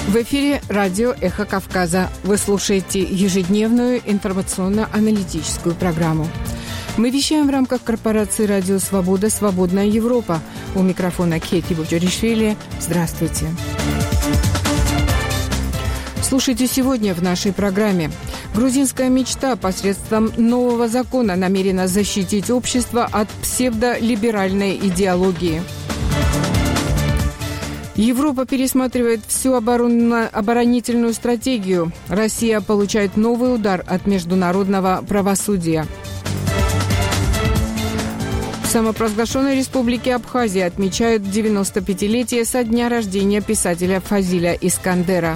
В эфире радио «Эхо Кавказа». Вы слушаете ежедневную информационно-аналитическую программу. Мы вещаем в рамках корпорации «Радио Свобода. Свободная Европа». У микрофона Кети Бутюришвили. Здравствуйте. Слушайте сегодня в нашей программе. Грузинская мечта посредством нового закона намерена защитить общество от псевдолиберальной идеологии. Европа пересматривает всю оборонительную стратегию. Россия получает новый удар от международного правосудия. В самопровозглашенной республике Абхазия отмечают 95-летие со дня рождения писателя Фазиля Искандера.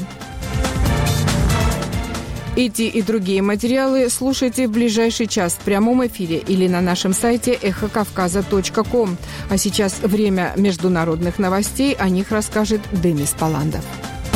Эти и другие материалы слушайте в ближайший час в прямом эфире или на нашем сайте эхокавказа.ком. А сейчас время международных новостей. О них расскажет Денис Паландов.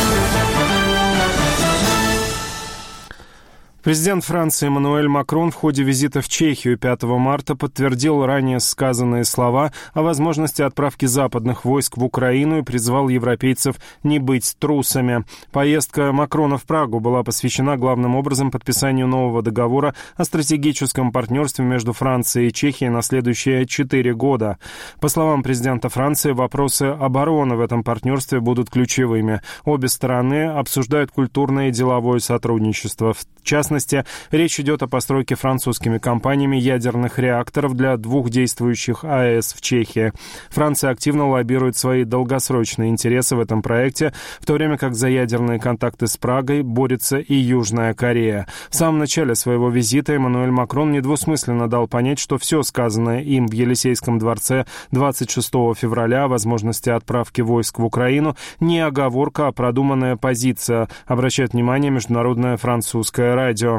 Президент Франции Эммануэль Макрон в ходе визита в Чехию 5 марта подтвердил ранее сказанные слова о возможности отправки западных войск в Украину и призвал европейцев не быть трусами. Поездка Макрона в Прагу была посвящена главным образом подписанию нового договора о стратегическом партнерстве между Францией и Чехией на следующие 4 года. По словам президента Франции, вопросы обороны в этом партнерстве будут ключевыми. Обе стороны обсуждают культурное и деловое сотрудничество. В частности, речь идет о постройке французскими компаниями ядерных реакторов для 2 действующих АЭС в Чехии. Франция активно лоббирует свои долгосрочные интересы в этом проекте, в то время как за ядерные контакты с Прагой борется и Южная Корея. В самом начале своего визита Эммануэль Макрон недвусмысленно дал понять, что все сказанное им в Елисейском дворце 26 февраля о возможности отправки войск в Украину не оговорка, а продуманная позиция, обращает внимание международное французское радио.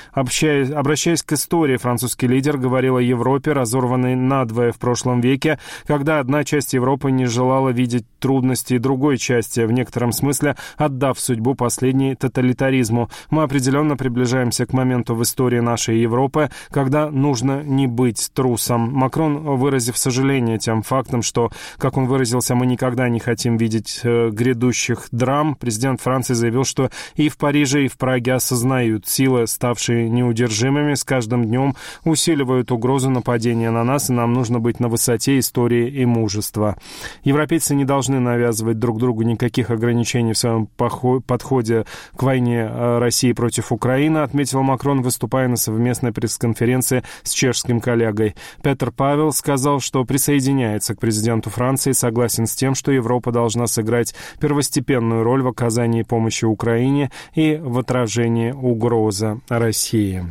Обращаясь к истории, французский лидер говорил о Европе, разорванной надвое в прошлом веке, когда одна часть Европы не желала видеть трудности другой части, в некотором смысле отдав судьбу последней тоталитаризму. Мы определенно приближаемся к моменту в истории нашей Европы, когда нужно не быть трусом. Макрон, выразив сожаление тем фактом, что, как он выразился, мы никогда не хотим видеть грядущих драм, президент Франции заявил, что и в Париже, и в Праге осознают силы, ставшие неудержимыми, с каждым днем усиливают угрозу нападения на нас, и нам нужно быть на высоте истории и мужества. Европейцы не должны навязывать друг другу никаких ограничений в своем подходе к войне России против Украины, отметил Макрон, выступая на совместной пресс-конференции с чешским коллегой. Петр Павел сказал, что присоединяется к президенту Франции и согласен с тем, что Европа должна сыграть первостепенную роль в оказании помощи Украине и в отражении угрозы России.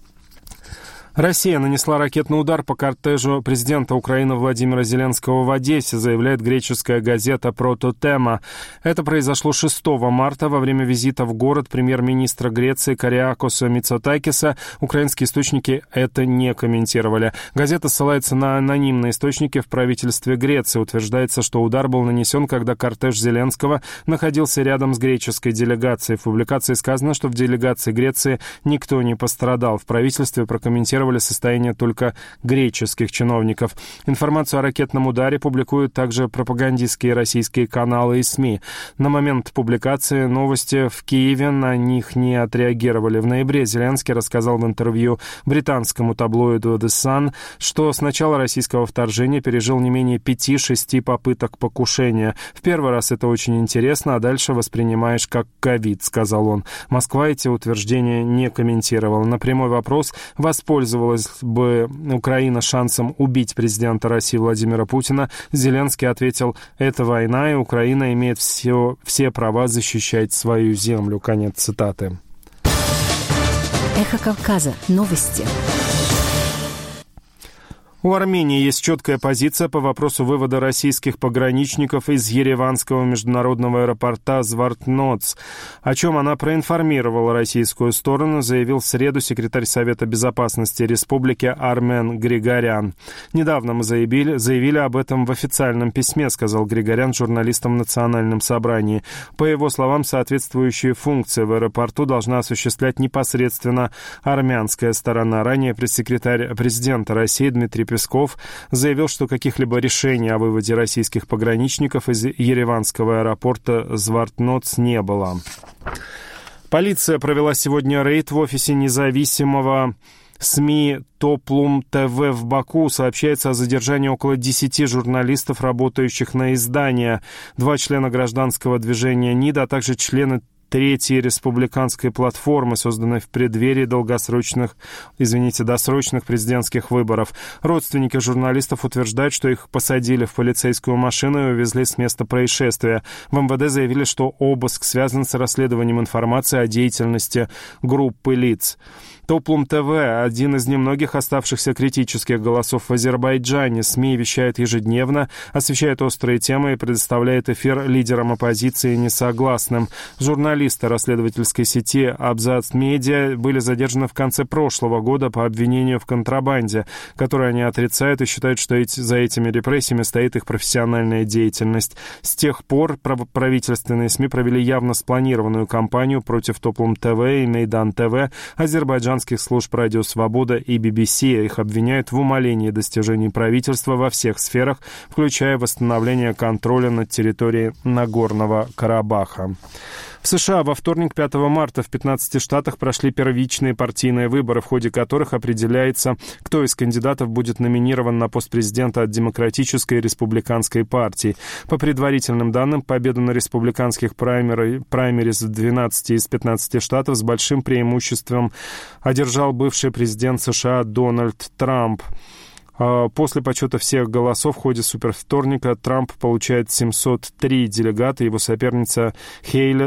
Россия нанесла ракетный удар по кортежу президента Украины Владимира Зеленского в Одессе, заявляет греческая газета «Прототема». Это произошло 6 марта во время визита в город премьер-министра Греции Кариакоса Мицотакиса. Украинские источники это не комментировали. Газета ссылается на анонимные источники в правительстве Греции. Утверждается, что удар был нанесен, когда кортеж Зеленского находился рядом с греческой делегацией. В публикации сказано, что в делегации Греции никто не пострадал. В правительстве прокомментировали состояние только греческих чиновников. Информацию о ракетном ударе публикуют также пропагандистские российские каналы и СМИ. На момент публикации новости в Киеве на них не отреагировали. В ноябре Зеленский рассказал в интервью британскому таблоиду The Sun, что с начала российского вторжения пережил не менее 5-6 попыток покушения. В первый раз это очень интересно, а дальше воспринимаешь как ковид, сказал он. Москва эти утверждения не комментировала. На прямой вопрос, воспользовалась бы Украина шансом убить президента России Владимира Путина, Зеленский ответил: «Это война, и Украина имеет все права защищать свою землю». Конец цитаты. Эхо Кавказа. Новости. У Армении есть четкая позиция по вопросу вывода российских пограничников из Ереванского международного аэропорта Звартноц. О чем она проинформировала российскую сторону, заявил в среду секретарь Совета безопасности республики Армен Григорян. «Недавно мы заявили об этом в официальном письме», сказал Григорян журналистам в Национальном собрании. По его словам, соответствующие функции в аэропорту должна осуществлять непосредственно армянская сторона. Ранее пресс-секретарь президента России Дмитрий Песков заявил, что каких-либо решений о выводе российских пограничников из ереванского аэропорта Звартноц не было. Полиция провела сегодня рейд в офисе независимого СМИ «Топлум ТВ» в Баку. Сообщается о задержании около 10 журналистов, работающих на издание. 2 члена гражданского движения НИД, а также члены Третьей республиканской платформы, созданной в преддверии досрочных президентских выборов. Родственники журналистов утверждают, что их посадили в полицейскую машину и увезли с места происшествия. В МВД заявили, что обыск связан с расследованием информации о деятельности группы лиц. Топлум ТВ – один из немногих оставшихся критических голосов в Азербайджане. СМИ вещает ежедневно, освещает острые темы и предоставляет эфир лидерам оппозиции и несогласным. Журналисты расследовательской сети «Абзац Медиа» были задержаны в конце прошлого года по обвинению в контрабанде, которое они отрицают и считают, что за этими репрессиями стоит их профессиональная деятельность. С тех пор правительственные СМИ провели явно спланированную кампанию против Топлум ТВ и Мейдан ТВ, азербайджанских служб «Радио Свобода» и BBC. Их обвиняют в умалении достижений правительства во всех сферах, включая восстановление контроля над территорией Нагорного Карабаха. В США во вторник, 5 марта, в 15 штатах прошли первичные партийные выборы, в ходе которых определяется, кто из кандидатов будет номинирован на пост президента от Демократической и Республиканской партий. По предварительным данным, победу на республиканских праймериз в 12 из 15 штатов с большим преимуществом одержал бывший президент США Дональд Трамп. После подсчета всех голосов в ходе супервторника Трамп получает 703 делегата, его соперница Хейли —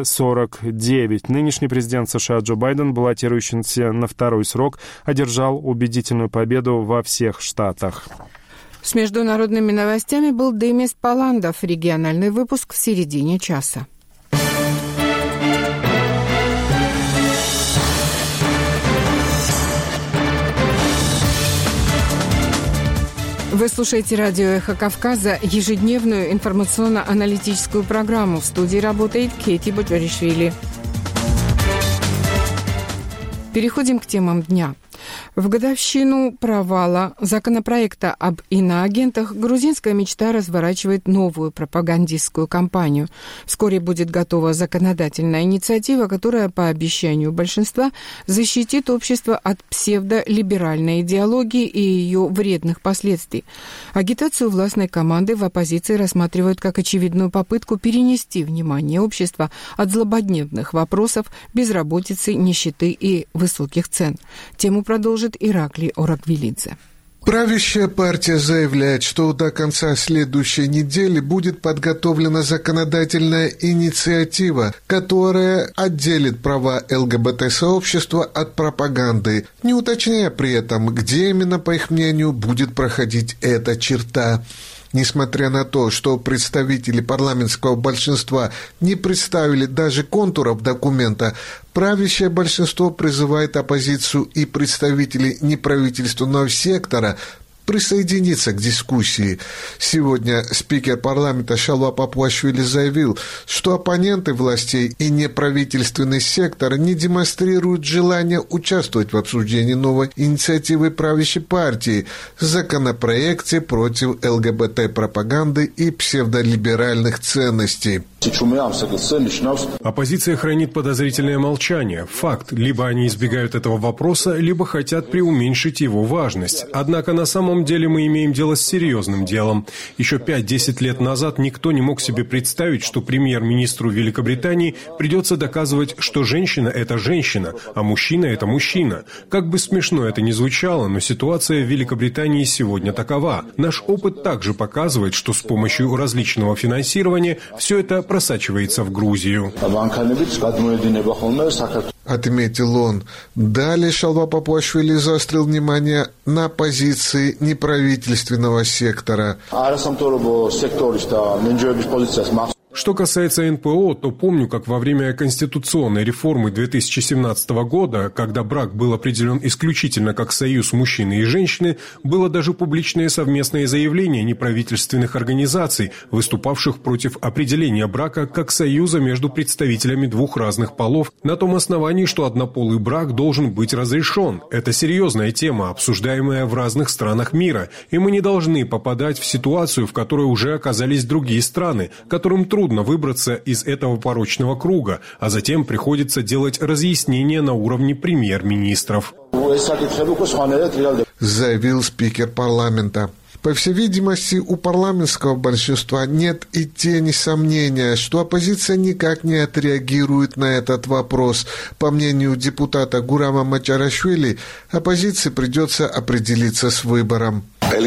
49. Нынешний президент США Джо Байден, баллотирующийся на второй срок, одержал убедительную победу во всех штатах. С международными новостями был Демис Паландов. Региональный выпуск в середине часа. Вы слушаете радио «Эхо Кавказа», ежедневную информационно-аналитическую программу. В студии работает Кейти Боджаришвили. Переходим к темам дня. В годовщину провала законопроекта об иноагентах грузинская мечта разворачивает новую пропагандистскую кампанию. Вскоре будет готова законодательная инициатива, которая, по обещанию большинства, защитит общество от псевдолиберальной идеологии и ее вредных последствий. Агитацию властной команды в оппозиции рассматривают как очевидную попытку перенести внимание общества от злободневных вопросов безработицы, нищеты и высоких цен. Тему продолжит Ираклий Ораквилидзе. Правящая партия заявляет, что до конца следующей недели будет подготовлена законодательная инициатива, которая отделит права ЛГБТ-сообщества от пропаганды, не уточняя при этом, где именно, по их мнению, будет проходить эта черта. Несмотря на то, что представители парламентского большинства не представили даже контуров документа, правящее большинство призывает оппозицию и представителей неправительственного сектора присоединиться к дискуссии. Сегодня спикер парламента Шалва Папуашвили заявил, что оппоненты властей и неправительственный сектор не демонстрируют желания участвовать в обсуждении новой инициативы правящей партии в законопроекте против ЛГБТ-пропаганды и псевдолиберальных ценностей. Оппозиция хранит подозрительное молчание. Факт. Либо они избегают этого вопроса, либо хотят преуменьшить его важность. Однако на самом деле мы имеем дело с серьезным делом. Еще 5-10 лет назад никто не мог себе представить, что премьер-министру Великобритании придется доказывать, что женщина – это женщина, а мужчина – это мужчина. Как бы смешно это ни звучало, но ситуация в Великобритании сегодня такова. Наш опыт также показывает, что с помощью различного финансирования все это просачивается в Грузию. Отметил он. Далее Шалва Папуашвили заострил внимание на позиции неправительственного сектора. Что касается НПО, то помню, как во время конституционной реформы 2017 года, когда брак был определен исключительно как союз мужчины и женщины, было даже публичное совместное заявление неправительственных организаций, выступавших против определения брака как союза между представителями двух разных полов, на том основании, что однополый брак должен быть разрешен. Это серьезная тема, обсуждаемая в разных странах мира, и мы не должны попадать в ситуацию, в которой уже оказались другие страны, которым трудно выбраться из этого порочного круга, а затем приходится делать разъяснения на уровне премьер-министров. Заявил спикер парламента. По всей видимости, у парламентского большинства нет и тени сомнения, что оппозиция никак не отреагирует на этот вопрос. По мнению депутата Гурама Мачарашвили, оппозиции придется определиться с выбором.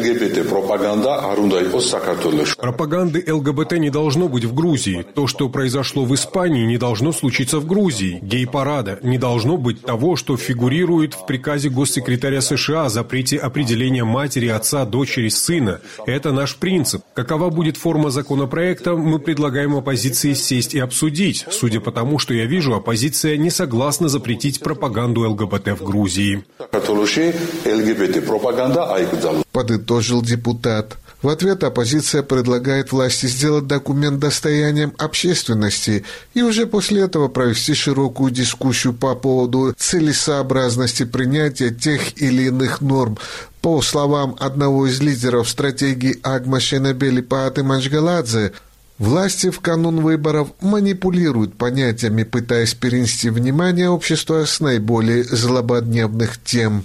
Пропаганды ЛГБТ не должно быть в Грузии. То, что произошло в Испании, не должно случиться в Грузии. Гей-парада. Не должно быть того, что фигурирует в приказе госсекретаря США о запрете определения матери, отца, дочери, сына. Это наш принцип. Какова будет форма законопроекта, мы предлагаем оппозиции сесть и обсудить. Судя по тому, что я вижу, оппозиция не согласна запретить пропаганду ЛГБТ в Грузии. Подытожил депутат. В ответ оппозиция предлагает власти сделать документ достоянием общественности и уже после этого провести широкую дискуссию по поводу целесообразности принятия тех или иных норм. По словам одного из лидеров стратегии Агма Шенебели Пааты Манчгаладзе, власти в канун выборов манипулируют понятиями, пытаясь перенести внимание общества с наиболее злободневных тем.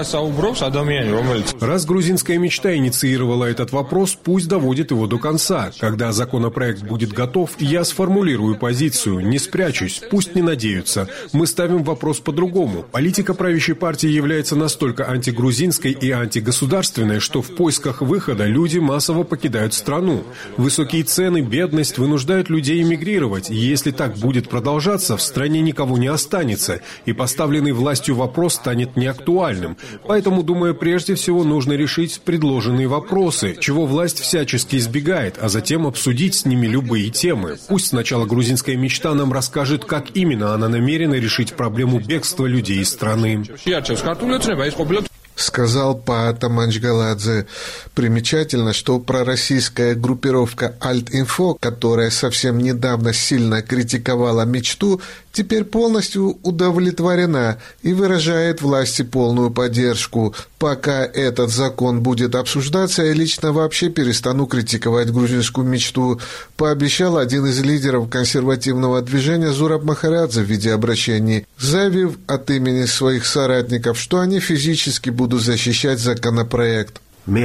Раз грузинская мечта инициировала этот вопрос, пусть доводит его до конца. Когда законопроект будет готов, я сформулирую позицию, не спрячусь, пусть не надеются. Мы ставим вопрос по-другому. Политика правящей партии является настолько антигрузинской и антигосударственной, что в поисках выхода люди массово покидают страну. Высокие цены, бедность вынуждают людей эмигрировать. И если так будет продолжаться, в стране никого не останется, и поставленный властью вопрос станет неактуальным. Поэтому, думаю, прежде всего нужно решить предложенные вопросы, чего власть всячески избегает, а затем обсудить с ними любые темы. Пусть сначала грузинская мечта нам расскажет, как именно она намерена решить проблему бегства людей из страны. Сказал Паата Манчгаладзе. Примечательно, что пророссийская группировка Альт-Инфо, которая совсем недавно сильно критиковала мечту, теперь полностью удовлетворена и выражает власти полную поддержку. Пока этот закон будет обсуждаться, я лично вообще перестану критиковать грузинскую мечту, пообещал один из лидеров консервативного движения Зураб Махарадзе в виде обращений, заявив от имени своих соратников, что они физически будут защищать законопроект. Мне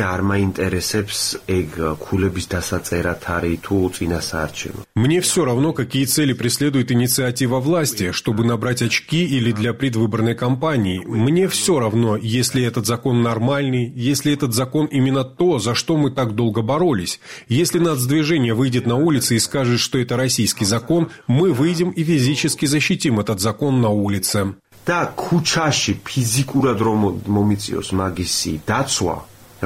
все равно, какие цели преследует инициатива власти, чтобы набрать очки или для предвыборной кампании. Мне все равно, если этот закон нормальный, если этот закон именно то, за что мы так долго боролись. Если нацдвижение выйдет на улицы и скажет, что это российский закон, мы выйдем и физически защитим этот закон на улице. Да, кучаши физикурад момициос магиси дацва.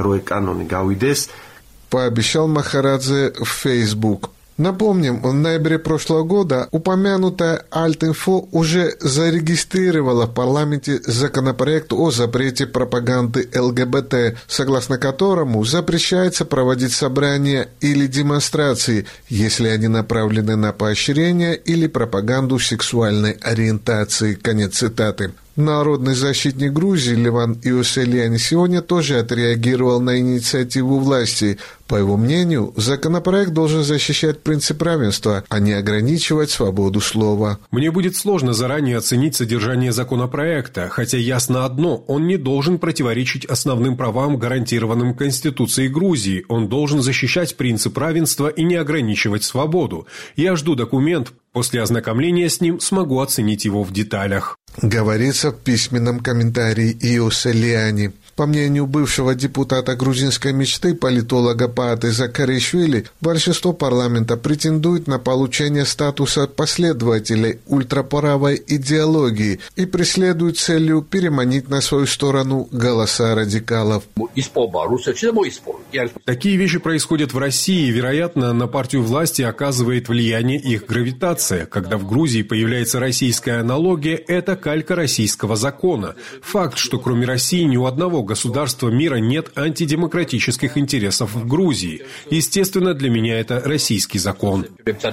Пообещал Махарадзе в Facebook. Напомним, в ноябре прошлого года упомянутая Альт-Инфо уже зарегистрировала в парламенте законопроект о запрете пропаганды ЛГБТ, согласно которому запрещается проводить собрания или демонстрации, если они направлены на поощрение или пропаганду сексуальной ориентации. Конец цитаты. Народный защитник Грузии Леван Иоселяни сегодня тоже отреагировал на инициативу власти. По его мнению, законопроект должен защищать принцип равенства, а не ограничивать свободу слова. Мне будет сложно заранее оценить содержание законопроекта, хотя ясно одно – он не должен противоречить основным правам, гарантированным Конституцией Грузии. Он должен защищать принцип равенства и не ограничивать свободу. Я жду документ. После ознакомления с ним смогу оценить его в деталях. Говорится в письменном комментарии Иоселяни. По мнению бывшего депутата грузинской мечты, политолога Пааты Закаришвили, большинство парламента претендует на получение статуса последователей ультраправой идеологии и преследует целью переманить на свою сторону голоса радикалов. Такие вещи происходят в России, и, вероятно, на партию власти оказывает влияние их гравитация. Когда в Грузии появляется российская аналогия, это калька российского закона. Факт, что кроме России ни у одного государства мира нет антидемократических интересов в Грузии. Естественно, для меня это российский закон.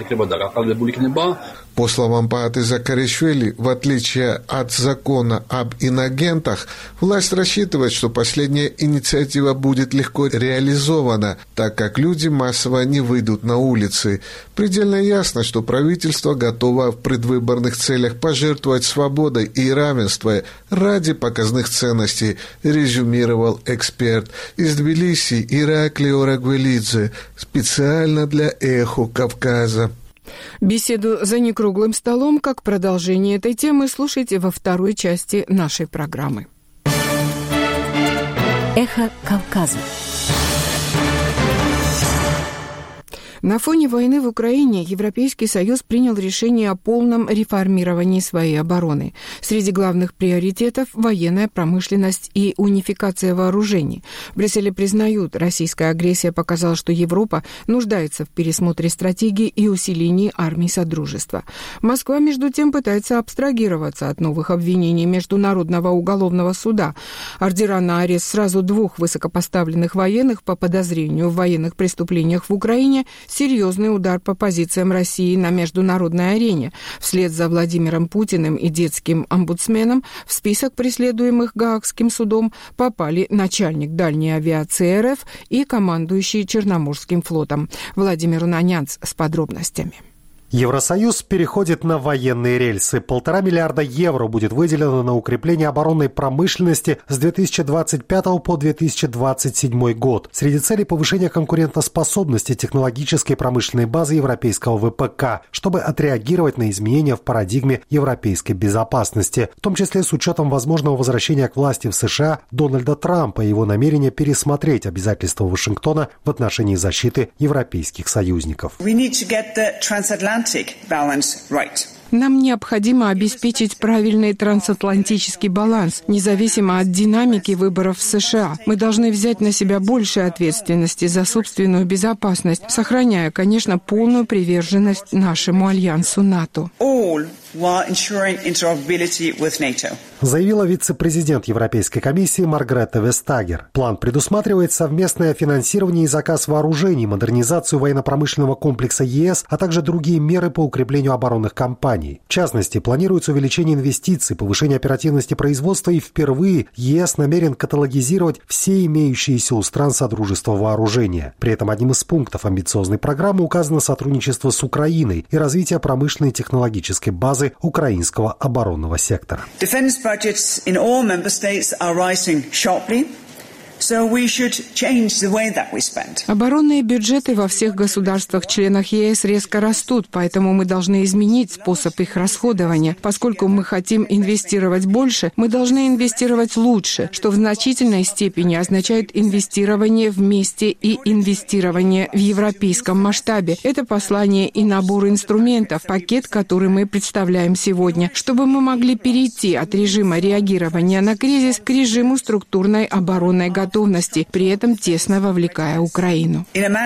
По словам Пааты Закаришвили, в отличие от закона об инагентах, власть рассчитывает, что последняя инициатива будет легко реализована, так как люди массово не выйдут на улицы. Предельно ясно, что правительство готово в предвыборных целях пожертвовать свободой и равенством ради показных ценностей, резюмировал эксперт из Тбилиси Иракли Орагвелидзе специально для «Эхо Кавказа». Беседу за некруглым столом, как продолжение этой темы, слушайте во второй части нашей программы. Эхо Кавказа. На фоне войны в Украине Европейский Союз принял решение о полном реформировании своей обороны. Среди главных приоритетов – военная промышленность и унификация вооружений. В Брюсселе признают, российская агрессия показала, что Европа нуждается в пересмотре стратегии и усилении армий Содружества. Москва, между тем, пытается абстрагироваться от новых обвинений Международного уголовного суда. Ордера на арест сразу 2 высокопоставленных военных по подозрению в военных преступлениях в Украине – серьезный удар по позициям России на международной арене. Вслед за Владимиром Путиным и детским омбудсменом в список преследуемых Гаагским судом попали начальник дальней авиации РФ и командующий Черноморским флотом. Владимир Нанянц с подробностями. Евросоюз переходит на военные рельсы. 1,5 миллиарда евро будет выделено на укрепление оборонной промышленности с 2025 по 2027 год. Среди целей повышение конкурентоспособности технологической и промышленной базы европейского ВПК, чтобы отреагировать на изменения в парадигме европейской безопасности, в том числе с учетом возможного возвращения к власти в США Дональда Трампа и его намерения пересмотреть обязательства Вашингтона в отношении защиты европейских союзников. Нам необходимо обеспечить правильный трансатлантический баланс, независимо от динамики выборов в США. Мы должны взять на себя больше ответственности за собственную безопасность, сохраняя, конечно, полную приверженность нашему альянсу НАТО. Заявила вице-президент Европейской комиссии Маргретта Вестагер. План предусматривает совместное финансирование и заказ вооружений, модернизацию военно-промышленного комплекса ЕС, а также другие меры по укреплению оборонных компаний. В частности, планируется увеличение инвестиций, повышение оперативности производства, и впервые ЕС намерен каталогизировать все имеющиеся у стран Содружества вооружения. При этом одним из пунктов амбициозной программы указано сотрудничество с Украиной и развитие промышленной и технологической базы украинского оборонного сектора. Defense budgets in all member states are rising sharply. So we should change the way that we spend. Оборонные бюджеты во всех государствах-членах ЕС резко растут, поэтому мы должны изменить способ их расходования. Поскольку мы хотим инвестировать больше, мы должны инвестировать лучше, что в значительной степени означает инвестирование вместе и инвестирование в европейском масштабе. Это послание и набор инструментов, пакет, который мы представляем сегодня, чтобы мы могли перейти от режима реагирования на кризис к режиму структурной оборонной готовности, при этом тесно вовлекая Украину.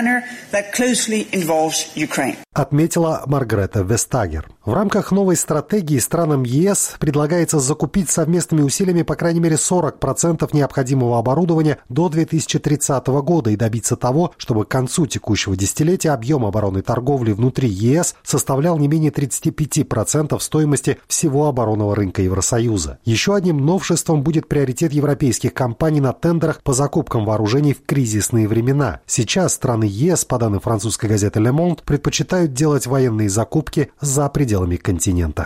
Отметила Маргретта Вестагер. В рамках новой стратегии странам ЕС предлагается закупить совместными усилиями по крайней мере 40% необходимого оборудования до 2030 года и добиться того, чтобы к концу текущего десятилетия объем оборонной торговли внутри ЕС составлял не менее 35% стоимости всего оборонного рынка Евросоюза. Еще одним новшеством будет приоритет европейских компаний на тендерах по закупкам вооружений в кризисные времена. Сейчас страны ЕС, по данным французской газеты «Le Monde», предпочитают делать военные закупки за пределами континента.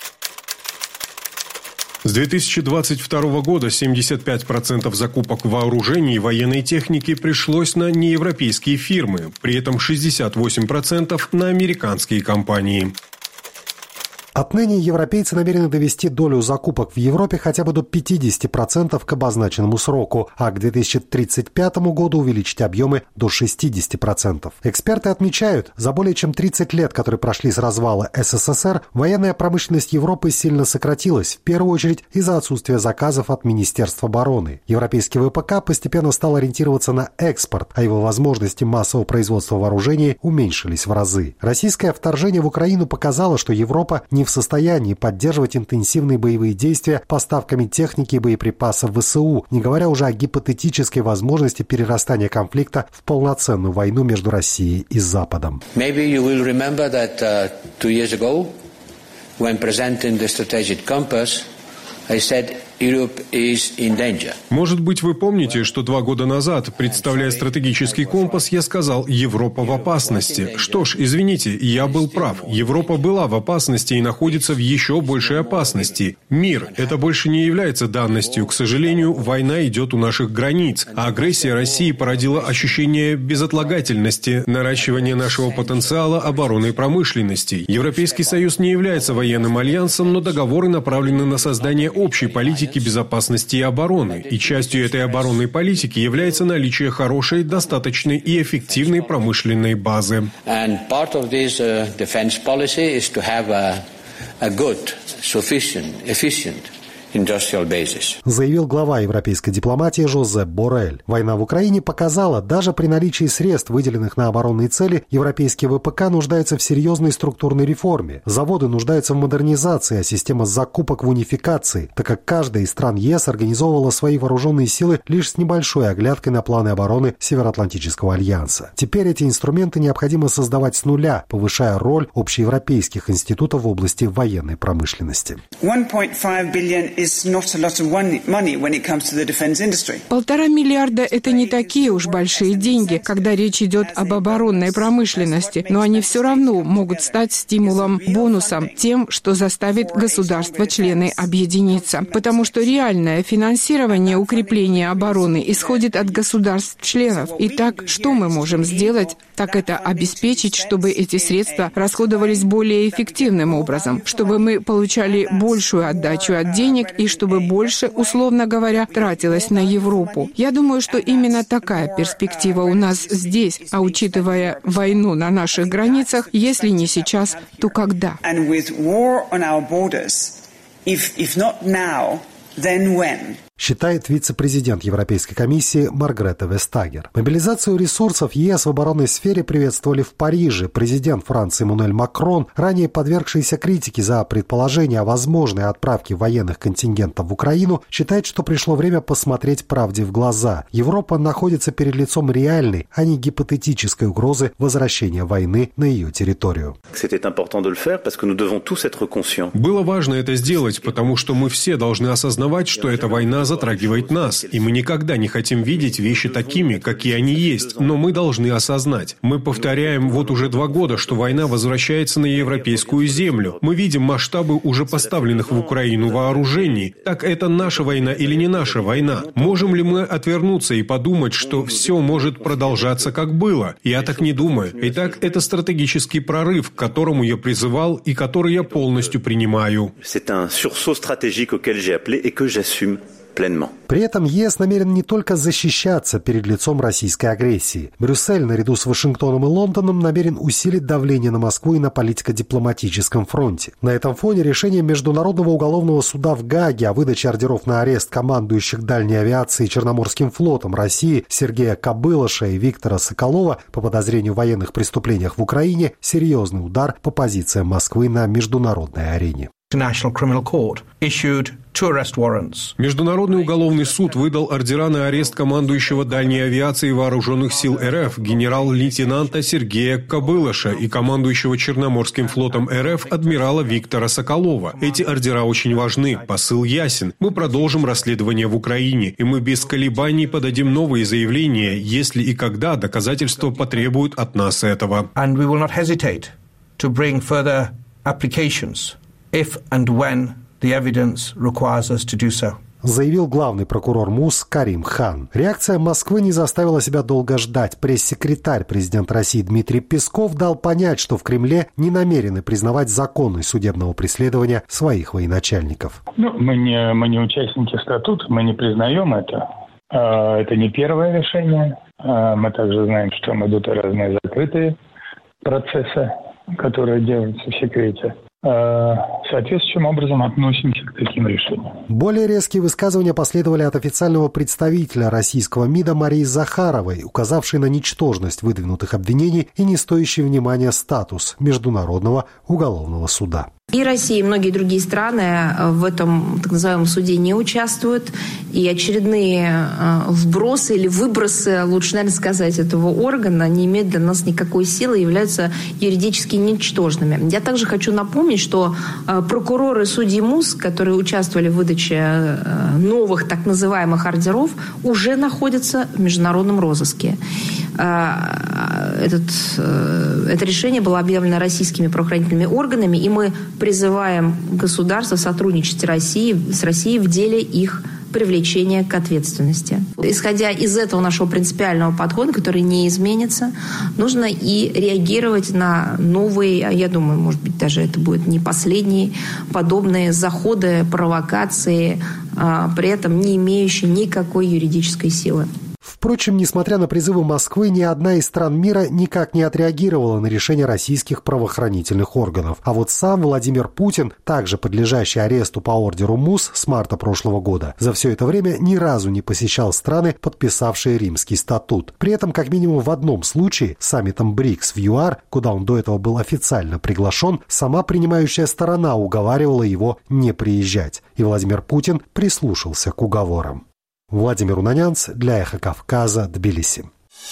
С 2022 года 75% закупок вооружений и военной техники пришлось на неевропейские фирмы, при этом 68% на американские компании. Отныне европейцы намерены довести долю закупок в Европе хотя бы до 50% к обозначенному сроку, а к 2035 году увеличить объемы до 60%. Эксперты отмечают, за более чем 30 лет, которые прошли с развала СССР, военная промышленность Европы сильно сократилась, в первую очередь из-за отсутствия заказов от Министерства обороны. Европейский ВПК постепенно стал ориентироваться на экспорт, а его возможности массового производства вооружений уменьшились в разы. Российское вторжение в Украину показало, что Европа не в состоянии поддерживать интенсивные боевые действия поставками техники и боеприпасов в ВСУ, не говоря уже о гипотетической возможности перерастания конфликта в полноценную войну между Россией и Западом. Maybe you will remember that 2 years ago, when presenting the strategic compass, I said Europe is in danger. Может быть, вы помните, что 2 года назад, представляя стратегический компас, я сказал «Европа в опасности». Что ж, извините, я был прав. Европа была в опасности и находится в еще большей опасности. Мир – это больше не является данностью. К сожалению, война идет у наших границ, а агрессия России породила ощущение безотлагательности, наращивание нашего потенциала обороны и промышленности. Европейский Союз не является военным альянсом, но договоры направлены на создание общей политики безопасности и обороны, и частью этой оборонной политики является наличие хорошей, достаточной и эффективной промышленной базы. Заявил глава европейской дипломатии Жозеп Боррель. Война в Украине показала, даже при наличии средств, выделенных на оборонные цели, европейский ВПК нуждается в серьезной структурной реформе. Заводы нуждаются в модернизации, а система закупок в унификации, так как каждая из стран ЕС организовывала свои вооруженные силы лишь с небольшой оглядкой на планы обороны Североатлантического альянса. Теперь эти инструменты необходимо создавать с нуля, повышая роль общеевропейских институтов в области военной промышленности. 1.5 billion is not a lot of money when it comes to the defense industry. 1,5 миллиарда – это не такие уж большие деньги, когда речь идет об оборонной промышленности, но они все равно могут стать стимулом, бонусом, тем, что заставит государства-члены объединиться. Потому что реальное финансирование укрепления обороны исходит от государств-членов. Итак, что мы можем сделать? Так это обеспечить, чтобы эти средства расходовались более эффективным образом, чтобы мы получали большую отдачу от денег и чтобы больше, условно говоря, тратилось на Европу. Я думаю, что именно такая перспектива у нас здесь, а учитывая войну на наших границах, если не сейчас, то когда? Считает вице-президент Европейской комиссии Маргрета Вестагер. Мобилизацию ресурсов ЕС в оборонной сфере приветствовали в Париже. Президент Франции Эммануэль Макрон, ранее подвергшийся критике за предположение о возможной отправке военных контингентов в Украину, считает, что пришло время посмотреть правде в глаза. Европа находится перед лицом реальной, а не гипотетической угрозы возвращения войны на ее территорию. Было важно это сделать, потому что мы все должны осознавать, что эта война затрагивает нас, и мы никогда не хотим видеть вещи такими, какие они есть, но мы должны осознать. Мы повторяем вот уже 2 года, что война возвращается на европейскую землю. Мы видим масштабы уже поставленных в Украину вооружений. Так это наша война или не наша война? Можем ли мы отвернуться и подумать, что все может продолжаться как было? Я так не думаю. Итак, это стратегический прорыв, к которому я призывал и который я полностью принимаю. При этом ЕС намерен не только защищаться перед лицом российской агрессии. Брюссель, наряду с Вашингтоном и Лондоном, намерен усилить давление на Москву и на политико-дипломатическом фронте. На этом фоне решение Международного уголовного суда в Гааге о выдаче ордеров на арест командующих дальней авиацией Черноморским флотом России Сергея Кобылыша и Виктора Соколова по подозрению в военных преступлениях в Украине – серьезный удар по позициям Москвы на международной арене. Международный уголовный суд выдал ордера на арест командующего дальней авиацией вооруженных сил РФ генерал-лейтенанта Сергея Кобылыша и командующего Черноморским флотом РФ адмирала Виктора Соколова. Эти ордера очень важны, посыл ясен. Мы продолжим расследование в Украине, и мы без колебаний подадим новые заявления, если и когда доказательства потребуют от нас этого. Applications if and when the evidence requires us to do so. заявил главный прокурор МУС Карим Хан. Реакция Москвы не заставила себя долго ждать. Пресс-секретарь президента России Дмитрий Песков дал понять, что в Кремле не намерены признавать законность судебного преследования своих военачальников. Мы не участники статута, мы не признаем это. Это не первое решение. Мы также знаем, что там идут разные закрытые процессы, которые делаются в секрете. Соответствующим образом относимся к таким решениям. Более резкие высказывания последовали от официального представителя российского МИДа Марии Захаровой, указавшей на ничтожность выдвинутых обвинений и не стоящий внимания статус Международного уголовного суда. И Россия, и многие другие страны в этом так называемом суде не участвуют. И очередные вбросы или выбросы, лучше, наверное, сказать, этого органа не имеют для нас никакой силы и являются юридически ничтожными. Я также хочу напомнить, что прокуроры судьи МУС, которые участвовали в выдаче новых так называемых ордеров, уже находятся в международном розыске. Это решение было объявлено российскими правоохранительными органами, и мы призываем государство сотрудничать с Россией в деле их привлечения к ответственности. Исходя из этого нашего принципиального подхода, который не изменится, нужно и реагировать на новые, я думаю, может быть, даже это будет не последние подобные заходы, провокации, при этом не имеющие никакой юридической силы. Впрочем, несмотря на призывы Москвы, ни одна из стран мира никак не отреагировала на решение российских правоохранительных органов. А вот сам Владимир Путин, также подлежащий аресту по ордеру МУС с марта прошлого года, за все это время ни разу не посещал страны, подписавшие Римский статут. При этом, как минимум в одном случае, саммитом БРИКС в ЮАР, куда он до этого был официально приглашен, сама принимающая сторона уговаривала его не приезжать. И Владимир Путин прислушался к уговорам. Владимир Унанянц для «Эхо Кавказа», Тбилиси.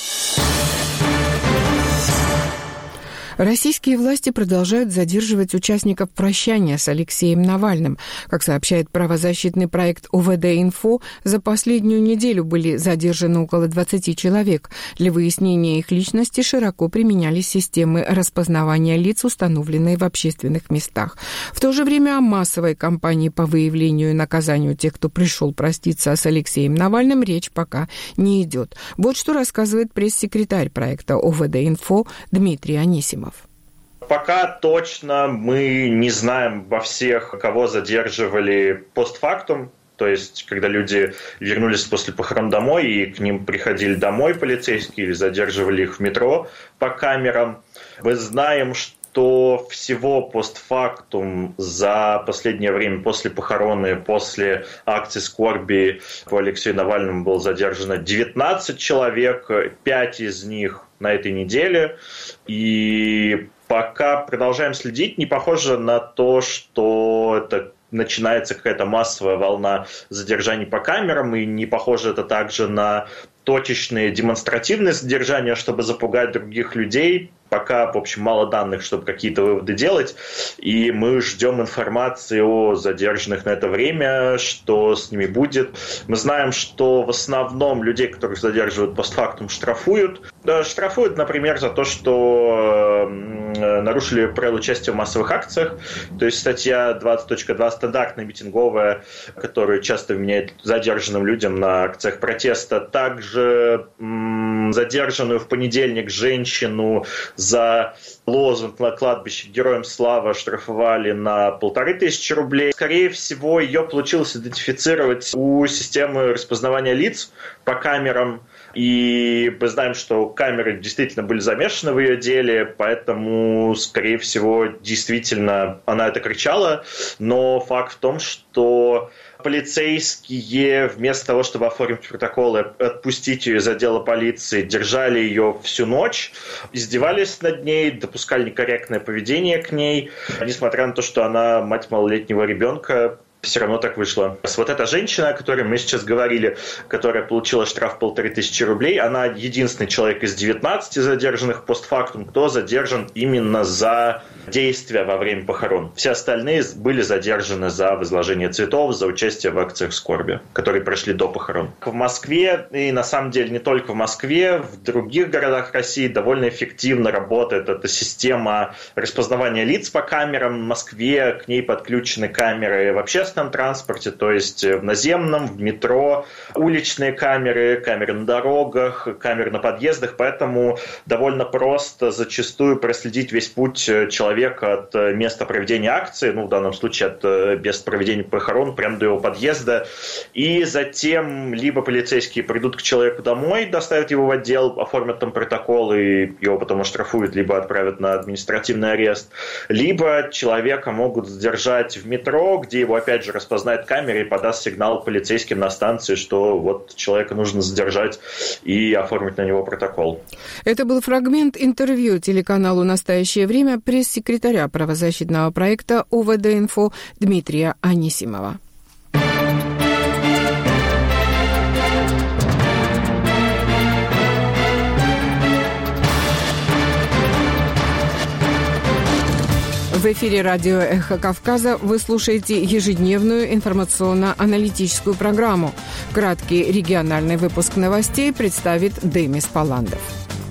Российские власти продолжают задерживать участников прощания с Алексеем Навальным. Как сообщает правозащитный проект ОВД-Инфо, за последнюю неделю были задержаны около 20 человек. Для выяснения их личности широко применялись системы распознавания лиц, установленные в общественных местах. В то же время о массовой кампании по выявлению и наказанию тех, кто пришел проститься с Алексеем Навальным, речь пока не идет. Вот что рассказывает пресс-секретарь проекта ОВД-Инфо Дмитрий Анисимов. Пока точно мы не знаем во всех, кого задерживали постфактум, то есть когда люди вернулись после похорон домой и к ним приходили домой полицейские или задерживали их в метро по камерам. Мы знаем, что всего постфактум за последнее время, после похорон и после акции скорби по Алексею Навальному было задержано 19 человек, 5 из них на этой неделе. И пока продолжаем следить, не похоже на то, что это начинается какая-то массовая волна задержаний по камерам, и не похоже это также на точечные демонстративные задержания, чтобы запугать других людей. Пока, в общем, мало данных, чтобы какие-то выводы делать, и мы ждем информации о задержанных на это время, что с ними будет. Мы знаем, что в основном людей, которых задерживают постфактум, штрафуют. Да, штрафуют, например, за то, что нарушили правила участия в массовых акциях. То есть статья 20.2 стандартная митинговая, которую часто вменяют задержанным людям на акциях протеста. Также задержанную в понедельник женщину за лозунг на кладбище «Героям слава» штрафовали на 1500 рублей. Скорее всего, ее получилось идентифицировать у системы распознавания лиц по камерам. И мы знаем, что камеры действительно были замешаны в ее деле, поэтому, скорее всего, действительно она это кричала. Но факт в том, что полицейские вместо того, чтобы оформить протокол и отпустить ее из отдела полиции, держали ее всю ночь, издевались над ней, допускали некорректное поведение к ней, несмотря на то, что она мать малолетнего ребенка. Все равно так вышло. Вот эта женщина, о которой мы сейчас говорили, которая получила штраф 1500 рублей, она единственный человек из 19 задержанных постфактум, кто задержан именно за действия во время похорон. Все остальные были задержаны за возложение цветов, за участие в акциях скорби, которые прошли до похорон. В Москве, и на самом деле не только в Москве, в других городах России довольно эффективно работает эта система распознавания лиц по камерам. В Москве к ней подключены камеры вообще общественном транспорте, то есть в наземном, в метро, уличные камеры, камеры на дорогах, камеры на подъездах, поэтому довольно просто зачастую проследить весь путь человека от места проведения акции, в данном случае от места проведения похорон, прямо до его подъезда, и затем либо полицейские придут к человеку домой, доставят его в отдел, оформят там протокол и его потом оштрафуют, либо отправят на административный арест, либо человека могут задержать в метро, где его опять же распознает камера и подаст сигнал полицейским на станции, что вот человека нужно задержать и оформить на него протокол. Это был фрагмент интервью телеканалу «Настоящее время» пресс-секретаря правозащитного проекта ОВД-Инфо Дмитрия Анисимова. В эфире радио «Эхо Кавказа» вы слушаете ежедневную информационно-аналитическую программу. Краткий региональный выпуск новостей представит Демис Паландов.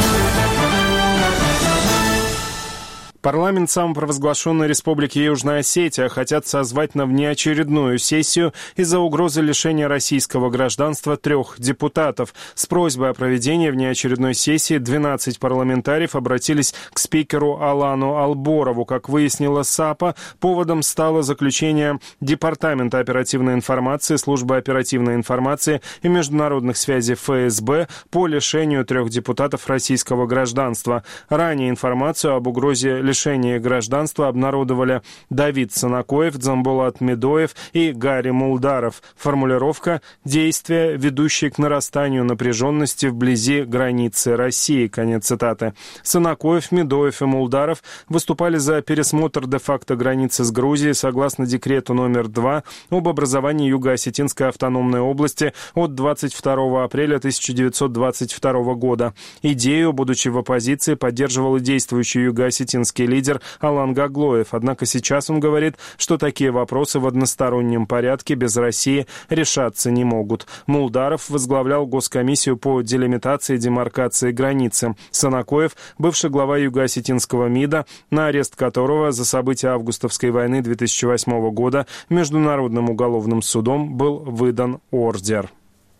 Парламент самопровозглашенной Республики Южная Осетия хотят созвать на внеочередную сессию из-за угрозы лишения российского гражданства 3 депутатов. С просьбой о проведении внеочередной сессии 12 парламентариев обратились к спикеру Алану Алборову. Как выяснила САПа, поводом стало заключение Департамента оперативной информации, Службы оперативной информации и международных связей ФСБ по лишению 3 депутатов российского гражданства. Ранее информацию об угрозе лишения гражданства обнародовали Давид Санакоев, Дзамбулат Медоев и Гарри Мулдаров. Формулировка «действия, ведущие к нарастанию напряженности вблизи границы России». Конец цитаты. Санакоев, Медоев и Мулдаров выступали за пересмотр де-факто границы с Грузией согласно декрету номер 2 об образовании Юго-Осетинской автономной области от 22 апреля 1922 года. Идею, будучи в оппозиции, поддерживал и действующий юго-осетинский лидер Алан Гаглоев. Однако сейчас он говорит, что такие вопросы в одностороннем порядке без России решаться не могут. Мулдаров возглавлял Госкомиссию по делимитации и демаркации границы. Санакоев, бывший глава Юго-Осетинского МИДа, на арест которого за события августовской войны 2008 года Международным уголовным судом был выдан ордер.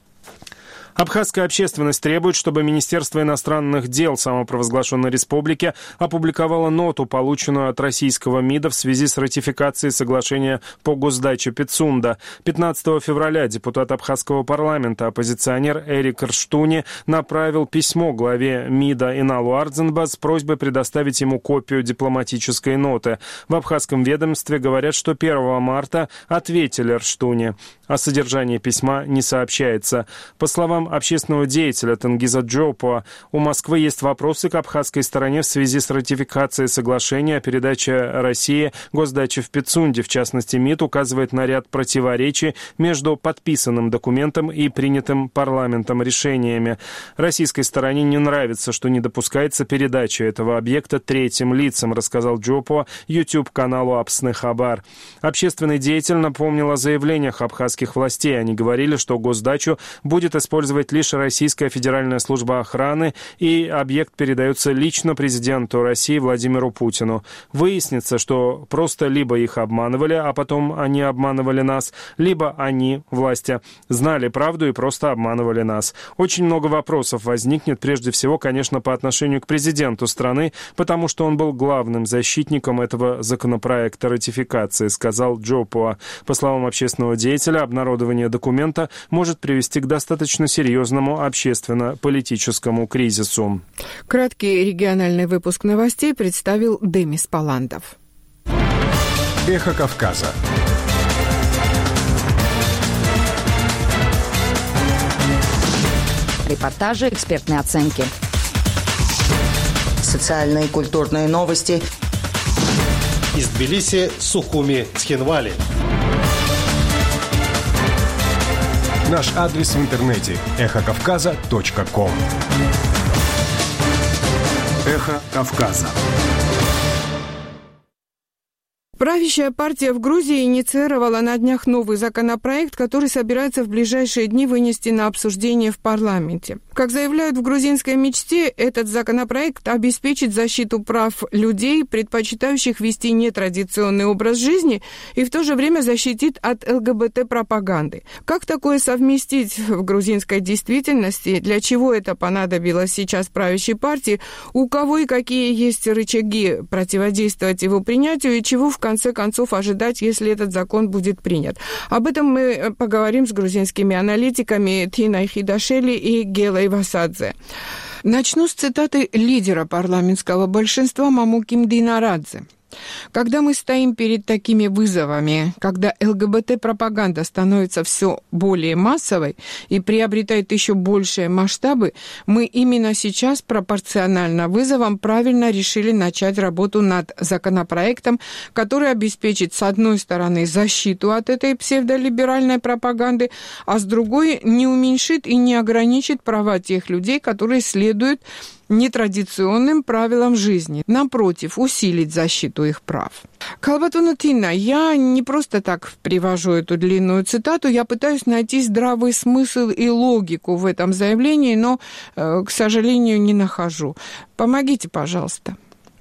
Абхазская общественность требует, чтобы Министерство иностранных дел самопровозглашенной республики опубликовало ноту, полученную от российского МИДа в связи с ратификацией соглашения по госдаче Пицунда. 15 февраля депутат Абхазского парламента, оппозиционер Эрик Рштуни, направил письмо главе МИДа Иналу Ардзенба с просьбой предоставить ему копию дипломатической ноты. В абхазском ведомстве говорят, что 1 марта ответили Рштуни. О содержании письма не сообщается. По словам общественного деятеля Тенгиза Джопуа, у Москвы есть вопросы к абхазской стороне в связи с ратификацией соглашения о передаче России госдачи в Пицунде. В частности, МИД указывает на ряд противоречий между подписанным документом и принятым парламентом решениями. Российской стороне не нравится, что не допускается передача этого объекта третьим лицам, рассказал Джопуа YouTube-каналу Апсны Хабар. Общественный деятель напомнил о заявлениях абхазских властей. Они говорили, что госдачу будет использовать лишь Российская федеральная служба охраны, и объект передается лично президенту России Владимиру Путину. Выяснится, что просто либо их обманывали, а потом они обманывали нас, либо они, власти, знали правду и просто обманывали нас. Очень много вопросов возникнет, прежде всего, конечно, по отношению к президенту страны, потому что он был главным защитником этого законопроекта ратификации, сказал Джопуа. По словам общественного деятеля, обнародование документа может привести к достаточно серьезному общественно-политическому кризису. Краткий региональный выпуск новостей представил Демис Паландов. Эхо Кавказа. Репортажи, экспертные оценки. Социальные и культурные новости. Из Тбилиси, Сухуми, Цхинвали. Наш адрес в интернете – эхокавказа.ком. Эхо Кавказа. Правящая партия в Грузии инициировала на днях новый законопроект, который собирается в ближайшие дни вынести на обсуждение в парламенте. Как заявляют в грузинской мечте, этот законопроект обеспечит защиту прав людей, предпочитающих вести нетрадиционный образ жизни, и в то же время защитит от ЛГБТ-пропаганды. Как такое совместить в грузинской действительности? Для чего это понадобилось сейчас правящей партии? У кого и какие есть рычаги противодействовать его принятию, и чего в конце концов ожидать, если этот закон будет принят? Об этом мы поговорим с грузинскими аналитиками Тиной Хидашели и Гелой Васадзе. Начну с цитаты лидера парламентского большинства Мамуки Мдинарадзе. Когда мы стоим перед такими вызовами, когда ЛГБТ-пропаганда становится все более массовой и приобретает еще большие масштабы, мы именно сейчас пропорционально вызовам правильно решили начать работу над законопроектом, который обеспечит, с одной стороны, защиту от этой псевдолиберальной пропаганды, а с другой не уменьшит и не ограничит права тех людей, которые следуют нетрадиционным правилам жизни. Напротив, усилить защиту их прав. Калбатуна Тина, я не просто так привожу эту длинную цитату, я пытаюсь найти здравый смысл и логику в этом заявлении, но, к сожалению, не нахожу. Помогите, пожалуйста.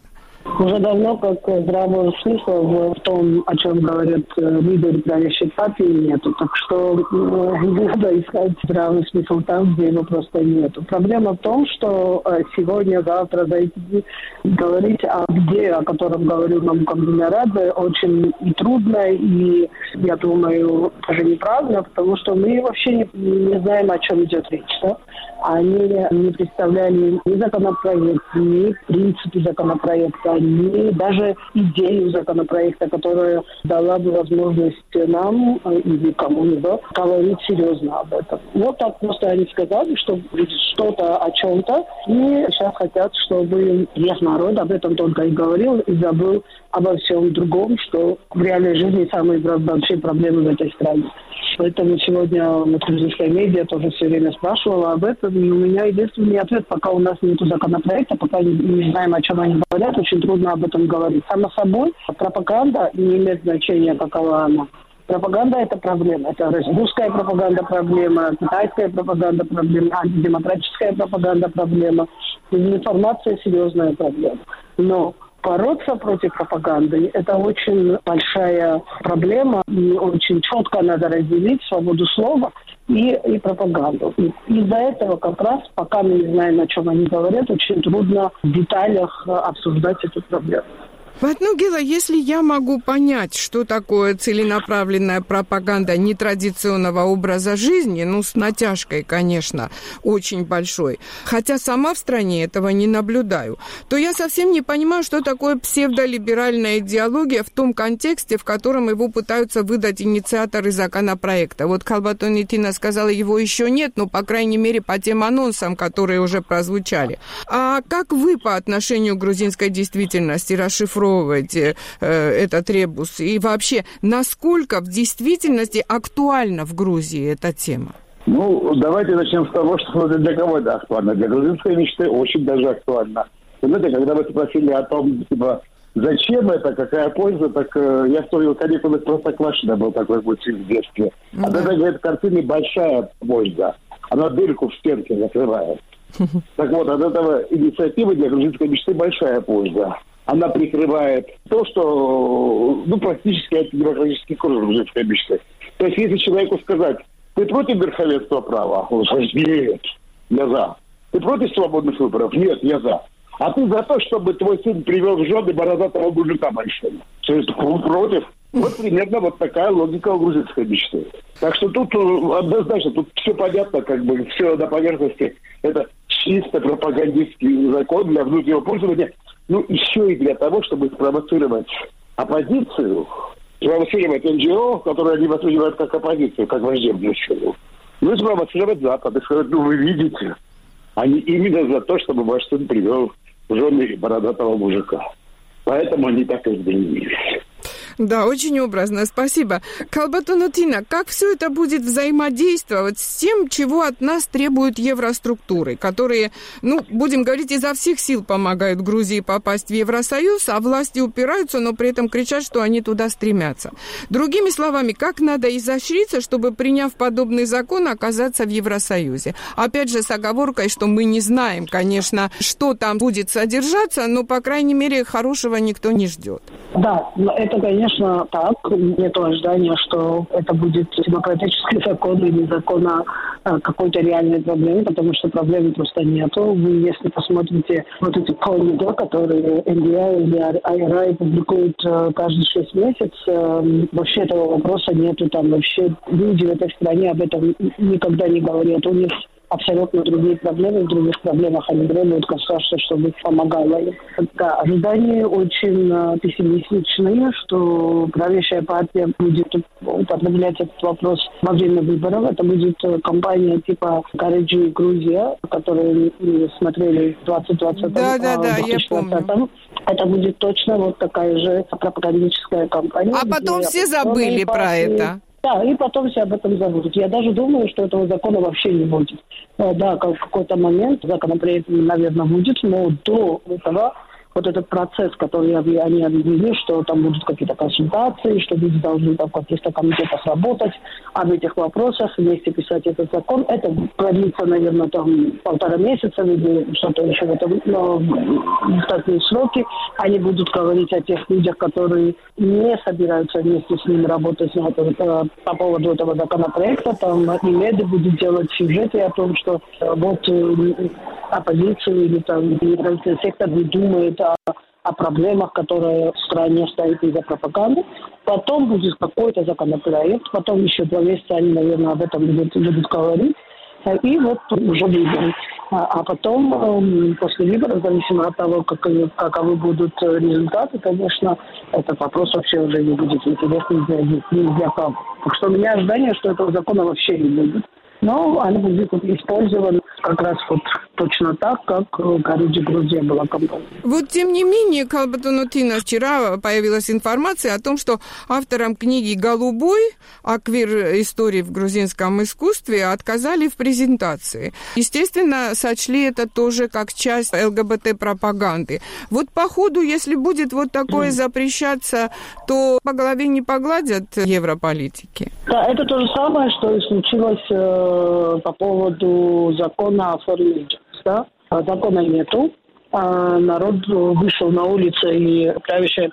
Уже давно как здравого смысла в том, о чем говорят лидеры правящей партии, нету. Так что не надо искать здравый смысл там, где его просто нету. Проблема в том, что сегодня, завтра, за эти дни говорить о беде, о котором говорил Мамука Мдинарадзе, очень и трудно, и, я думаю, даже неправильно, потому что мы вообще не знаем, о чем идет речь. Да? Они не представляли ни законопроект, ни принципы законопроекта, ни даже идею законопроекта, которая дала бы возможность нам или кому-либо говорить серьезно об этом. Вот так просто они сказали, что что-то о чем-то, и сейчас хотят, чтобы весь народ об этом только и говорил, и забыл обо всем другом, что в реальной жизни самые большие проблемы в этой стране. Поэтому сегодня грузинская медиа тоже все время спрашивала об этом. И у меня единственный ответ, пока у нас нет законопроекта, пока не знаем, о чем они говорят, очень трудно об этом говорить. Само собой, пропаганда не имеет значения, какова она. Пропаганда – это проблема. Это русская пропаганда – проблема, китайская пропаганда – проблема, антидемократическая пропаганда – проблема. Дезинформация – серьезная проблема. Но бороться против пропаганды – это очень большая проблема, и очень четко надо разделить свободу слова и пропаганду. И из-за этого как раз, пока мы не знаем, о чем они говорят, очень трудно в деталях обсуждать эту проблему. Гела, если я могу понять, что такое целенаправленная пропаганда нетрадиционного образа жизни, с натяжкой, конечно, очень большой, хотя сама в стране этого не наблюдаю, то я совсем не понимаю, что такое псевдолиберальная идеология в том контексте, в котором его пытаются выдать инициаторы законопроекта. Вот Калбатуна Тина сказала, его еще нет, но, по крайней мере, по тем анонсам, которые уже прозвучали. А как вы по отношению к грузинской действительности расшифровываете этот ребус? И вообще, насколько в действительности актуальна в Грузии эта тема? Давайте начнем с того, что для кого это актуально. Для грузинской мечты очень даже актуально. Знаете, когда вы спросили о том, зачем это, какая польза, так я вспомнил каникулы Простоквашино, был такой мультфильм в детстве. А тогда, говорит, в картине большая польза. Она дырку в стенке закрывает. Так вот, от этого инициативы для грузинской мечты большая польза. Она прикрывает то, что, практически антидемократический курс грузинской мечты. То есть, если человеку сказать, ты против верховенства права? Он скажет, нет, я за. Ты против свободных выборов? Нет, я за. А ты за то, чтобы твой сын привел в жены бородатого мужика большого? То есть, против? Вот примерно вот такая логика у грузинской мечты. Так что тут однозначно, тут все понятно, все на поверхности. Это чисто пропагандистский закон для внутреннего пользования. Еще и для того, чтобы спровоцировать оппозицию, спровоцировать НГО, которые они воспринимают как оппозицию, как враждебную силу. И спровоцировать Запад. И сказать, вы видите, они именно за то, чтобы ваш сын привел в жены бородатого мужика. Поэтому они так и сдвинулись. Да, очень образно, спасибо. Калбатонутина, как все это будет взаимодействовать с тем, чего от нас требуют евроструктуры, которые, будем говорить, изо всех сил помогают Грузии попасть в Евросоюз, а власти упираются, но при этом кричат, что они туда стремятся. Другими словами, как надо изощриться, чтобы, приняв подобный закон, оказаться в Евросоюзе? Опять же, с оговоркой, что мы не знаем, конечно, что там будет содержаться, но, по крайней мере, хорошего никто не ждет. Да, это, конечно, так. Нет ожидания, что это будет демократический закон или закон о какой-то реальной проблеме, потому что проблемы просто нету. Вы, если посмотрите вот эти полные, которые NDI или IRI публикуют каждые 6 месяцев, вообще этого вопроса нету. Там вообще люди в этой стране об этом никогда не говорят. У них абсолютно другие проблемы, в других проблемах они требуют государства, чтобы помогало им. Да, ожидания очень пессимистичные, что правящая партия будет употреблять этот вопрос во время выборов. Это будет компания типа Караджи Грузия, которую мы смотрели в 2020 Да, я помню. Это будет точно вот такая же пропагандическая кампания. А потом все забыли про это. Да, и потом все об этом забудут. Я даже думаю, что этого закона вообще не будет. Да, в какой-то момент законопроект, наверное, будет, но до этого вот этот процесс, который они объявили, что там будут какие-то консультации, что люди должны там в каких-то комитетах работать об этих вопросах, вместе писать этот закон. Это продлится, наверное, там 1,5 месяца или что-то еще в этом, но в такие сроки. Они будут говорить о тех людях, которые не собираются вместе с ними работать по поводу этого законопроекта. Там и меди будут делать сюжеты о том, что вот оппозиция или там неправительственный сектор не думает о проблемах, которые в стране стоят из-за пропаганды. Потом будет какой-то законопроект, потом еще 2 месяца они, наверное, об этом будут говорить. И вот уже выборы. А потом, после выборов, зависимо от того, каковы будут результаты, конечно, этот вопрос вообще уже не будет интересен ни для кого. Так что у меня ожидание, что этого закона вообще не будет. Но он будет использован как раз вот точно так, как Караджи Грузия была компания. Вот тем не менее, Калбатонутина, вчера появилась информация о том, что авторам книги «Голубой» о квир-истории в грузинском искусстве отказали в презентации. Естественно, сочли это тоже как часть ЛГБТ-пропаганды. Вот по ходу, если будет вот такое запрещаться, то по голове не погладят европолитики? Да, это то же самое, что и случилось по поводу закона о форме. Да? Закона нету. Народ вышел на улицы, и у правящей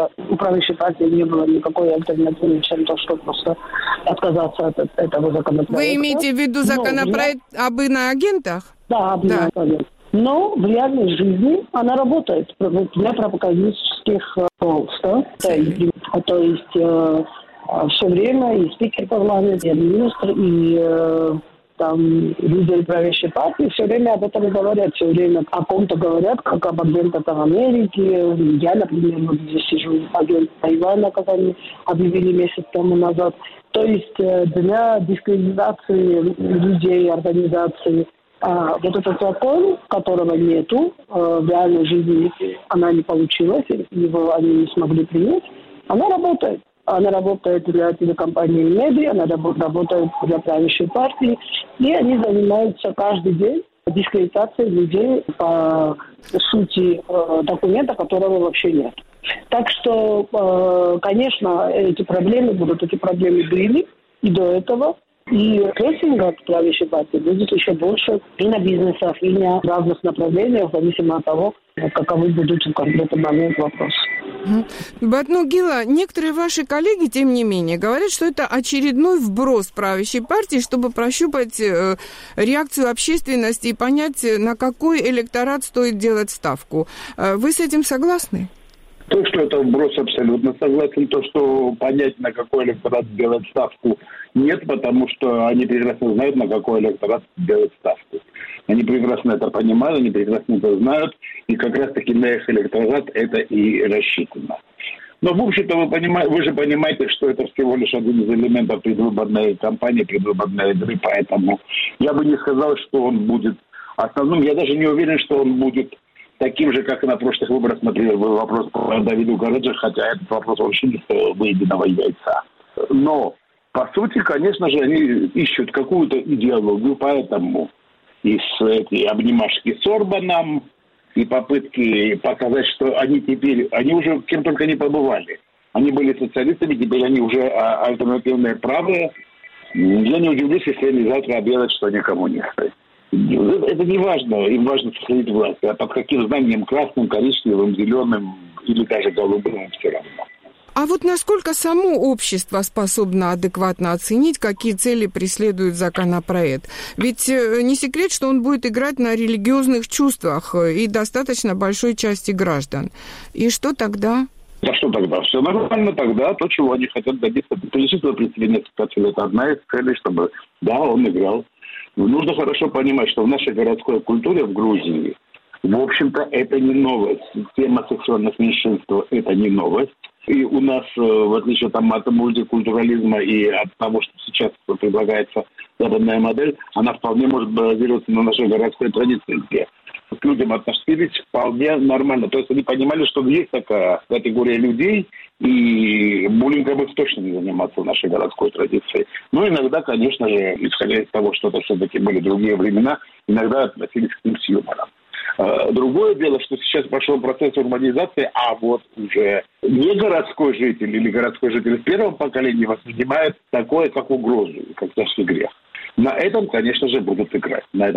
партии не было никакой альтернативы, чем то, что просто отказаться от этого законопроекта. Вы имеете в виду законопроект об иноагентах? Да, об иноагентах. Но в реальной жизни она работает для пропагандистских полз. Да? То есть все время и спикер парламента, и министр, и там лидеры правящей партии все время об этом говорят, все время о ком-то говорят, как об агентах Америки. Я, например, вот здесь сижу, агент Тайваня, как они объявили месяц тому назад. То есть для дискредитации людей, организаций, вот этот закон, которого нету, в реальной жизни она не получилась, его они не смогли принять, она работает. Она работает для телекомпании «Меди», она работает для правящей партии, и они занимаются каждый день дискредитацией людей по сути документа, которого вообще нет. Так что, конечно, эти проблемы были и до этого. И прессинга от правящей партии будет еще больше и на бизнесах, и на разных направлениях, зависимо от того, каковы будут в конкретный момент вопросы. Батнугила, некоторые ваши коллеги, тем не менее, говорят, что это очередной вброс правящей партии, чтобы прощупать реакцию общественности и понять, на какой электорат стоит делать ставку. Вы с этим согласны? То, что это вброс, абсолютно согласен. То, что понять, на какой электорат делать ставку, нет, потому что они прекрасно знают, на какой электорат делать ставку. Они прекрасно это понимают, они прекрасно это знают, и как раз-таки на их электорат это и рассчитано. Но, в общем-то, вы же понимаете, что это всего лишь один из элементов предвыборной кампании, предвыборной игры, поэтому я бы не сказал, что он будет основным. Я даже не уверен, что он будет таким же, как и на прошлых выборах, например, был вопрос по Давиду Гараджи, хотя этот вопрос вообще не стоил выеденного яйца. Но, по сути, конечно же, они ищут какую-то идеологию, поэтому и эти обнимашки с Орбаном, и попытки показать, что они уже кем только не побывали. Они были социалистами, теперь они уже альтернативные правые. Я не удивлюсь, если они завтра объявят, что они коммунисты. Это не важно, им важно сохранить власть. А под каким знаменем, красным, коричневым, зеленым или даже голубым, все равно. А вот насколько само общество способно адекватно оценить, какие цели преследует законопроект? Ведь не секрет, что он будет играть на религиозных чувствах и достаточно большой части граждан. И что тогда? Да что тогда? Все нормально тогда. То, чего они хотят добиться. Количество представителей – это одна из целей, чтобы, да, он играл. Нужно хорошо понимать, что в нашей городской культуре в Грузии, в общем-то, это не новость. Тема сексуальных меньшинств – это не новость. И у нас, в отличие от мультикультурализма и от того, что сейчас предлагается западная модель, она вполне может базироваться на нашей городской традиции, где к людям относились вполне нормально. То есть они понимали, что есть такая категория людей, и буллингом их точно не заниматься в нашей городской традиции. Но иногда, конечно же, исходя из того, что это все-таки были другие времена, иногда относились к ним с юмором. Другое дело, что сейчас пошел процесс урбанизации, а вот уже не городской житель или городской житель в первом поколении воспринимает такое, как угрозу, как тяжкий грех. На этом, конечно же, будут играть. На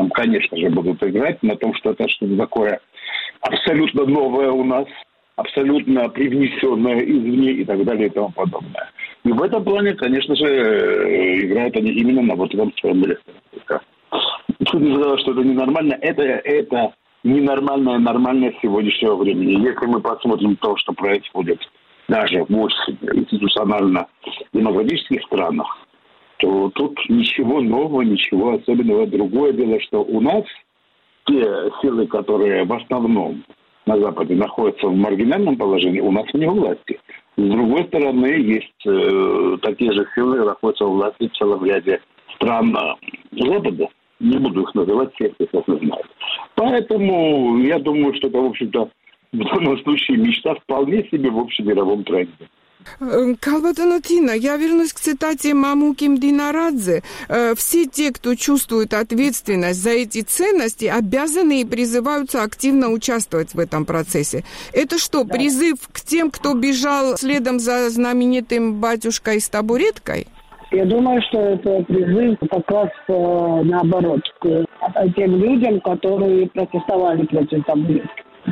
том, что это что-то такое абсолютно новое у нас, абсолютно привнесенное извне и так далее и тому подобное. И в этом плане, конечно же, играют они именно на вот этом своем электорате. Чуть не сказал, что это ненормально. Это ненормальное сегодняшнего времени. Если мы посмотрим то, что происходит даже в очень институционально-демократических странах, то тут ничего нового, ничего особенного. Другое дело, что у нас те силы, которые в основном на Западе находятся в маргинальном положении, у нас не у власти. С другой стороны, есть такие же силы, находятся у власти в целом ряде стран Запада. Не буду их называть, все их знают. Поэтому я думаю, что это, в общем-то, в данном случае мечта вполне себе в общемировом тренде. Калбатонотина, я вернусь к цитате Мамуки Мдинарадзе. Все те, кто чувствует ответственность за эти ценности, обязаны и призываются активно участвовать в этом процессе. Это что, призыв к тем, кто бежал следом за знаменитым батюшкой с табуреткой? Я думаю, что это призыв как раз наоборот к тем людям, которые протестовали против табуретки.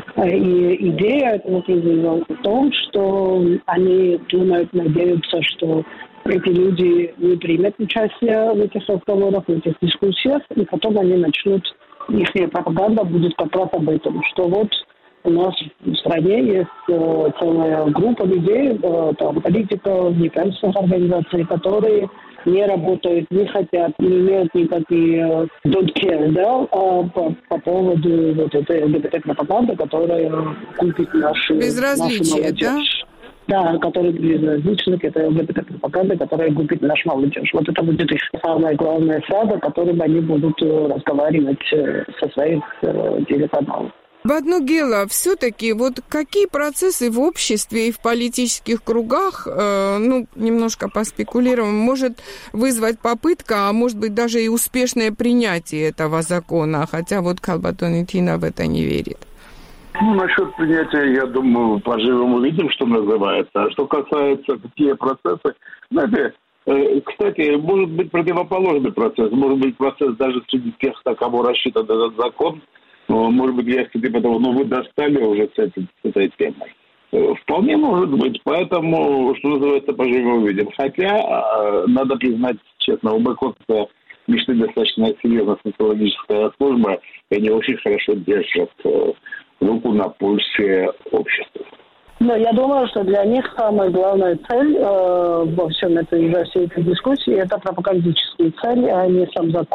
И идея этого призыва в том, что они думают, надеются, что эти люди не примут участие в этих разговорах, в этих дискуссиях, и потом они начнут, их пропаганда будет как раз об этом, что вот у нас в стране есть целая группа людей, там, политиков, неправительственных организаций, которые не работают, не хотят, не имеют никакие don't care, да, по поводу вот этой ЛГБТ-пропаганды, которая купит нашу молодежь. Да, которые безразличны к этой ЛГБТ-пропаганде, которая купит нашу молодежь. Вот это будет их самая главная фраза, которой они будут разговаривать со своих телеканалов. Баднугела, все-таки вот какие процессы в обществе и в политических кругах, немножко поспекулируем, может вызвать попытка, а может быть даже и успешное принятие этого закона, хотя вот Калбатонотина в это не верит. Насчет принятия, я думаю, поживем увидим, что называется. А что касается какие процессы, знаете, кстати, может быть противоположный процесс, может быть процесс даже среди тех, на кого рассчитан этот закон. Может быть, я, кстати, потому, вы достали уже с этой темой. Вполне может быть. Поэтому, что называется, поживем увидим. Хотя, надо признать честно, у Бэкотта мечты достаточно серьезная социологическая служба, и они очень хорошо держат руку на пульсе общества. Но я думаю, что для них самая главная цель во всей этой дискуссии – это пропагандические цели, а не сам закон.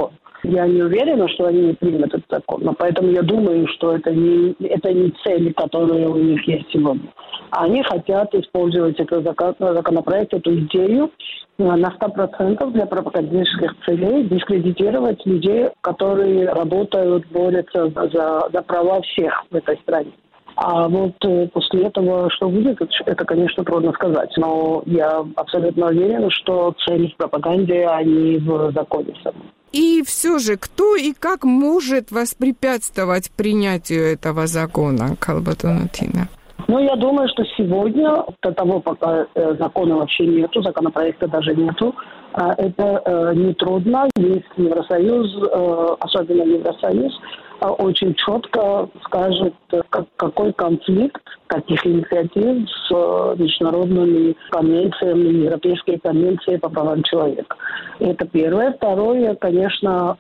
Я не уверена, что они не примут этот закон. Но поэтому я думаю, что это не цель, которая у них есть сегодня. Они хотят использовать этот законопроект, эту идею на 100% для пропагандистских целей, дискредитировать людей, которые работают, борются за права всех в этой стране. А вот после этого что будет, это, конечно, трудно сказать. Но я абсолютно уверена, что цель в пропаганде, а не в законе самом. И все же, кто и как может воспрепятствовать принятию этого закона, Калбатонатина? Ну, я думаю, что сегодня, до того, пока закона вообще нету, законопроекта даже нету, это нетрудно, если Евросоюз, особенно Евросоюз, очень четко скажет, какой конфликт, каких инициатив с международными конвенциями, европейской конвенцией по правам человека. Это первое. Второе, конечно,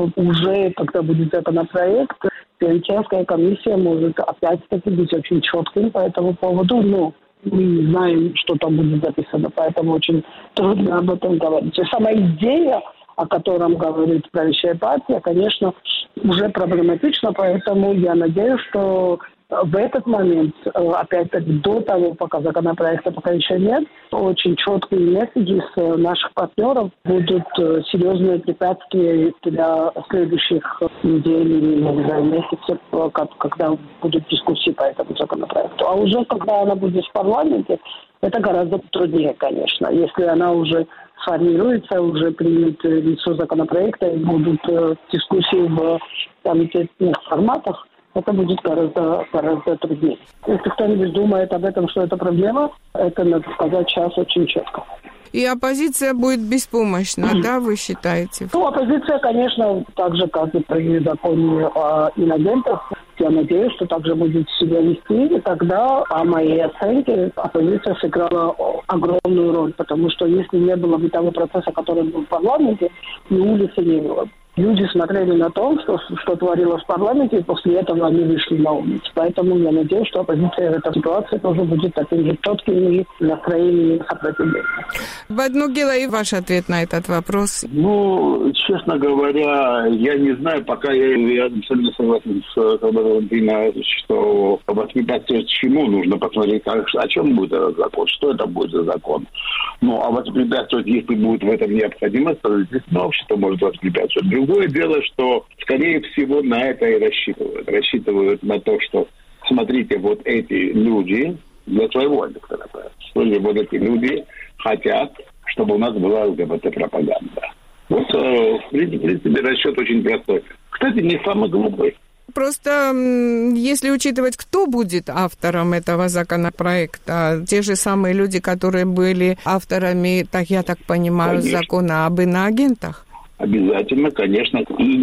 уже когда будет законопроект, Венецианская комиссия может опять-таки быть очень четким по этому поводу. Но мы не знаем, что там будет записано, поэтому очень трудно об этом говорить. И сама идея, о котором говорит правящая партия, конечно, уже проблематична, поэтому я надеюсь, что в этот момент, опять-таки, до того, пока законопроекта пока еще нет, очень четкие месседжи с наших партнеров будут серьезные препятствия для следующих недель или, не знаю, месяцев, когда будут дискуссии по этому законопроекту. А уже когда она будет в парламенте, это гораздо труднее, конечно. Если она уже сформируется, уже примет лицо законопроекта и будут дискуссии в комитетных форматах, это будет гораздо труднее. Если кто-нибудь думает об этом, что это проблема, это, надо сказать, сейчас очень четко. И оппозиция будет беспомощна, да, вы считаете? Ну, оппозиция, конечно, так же, как и при законе о инагентах, я надеюсь, что также будет себя вести, и тогда, по моей оценке, оппозиция сыграла огромную роль, потому что если не было бы того процесса, который был в парламенте, ни улицы не было. Люди смотрели на то, что творилось в парламенте, и после этого они вышли на улицу. Поэтому я надеюсь, что оппозиция в этой ситуации тоже будет таким же четким и настроением сопротивления. Баднугила, и ваш ответ на этот вопрос? Ну, честно говоря, я не знаю, пока я абсолютно согласен с Калбатонатина, что воспрепятствовать чему нужно посмотреть, о чем будет этот закон, что это будет за закон. Ну, а воспрепятствовать, если будет в этом необходимость, то естественно, общество может воспрепятствовать. Другое дело, что, скорее всего, на это и рассчитывают. Рассчитывают на то, что, смотрите, вот эти люди, для своего электората, вот эти люди хотят, чтобы у нас была ЛГБТ-пропаганда. Вот, в принципе, расчет очень простой. Кстати, не самый глупый. Просто, если учитывать, кто будет автором этого законопроекта, те же самые люди, которые были авторами, так я так понимаю, конечно, закона об иноагентах? Обязательно, конечно,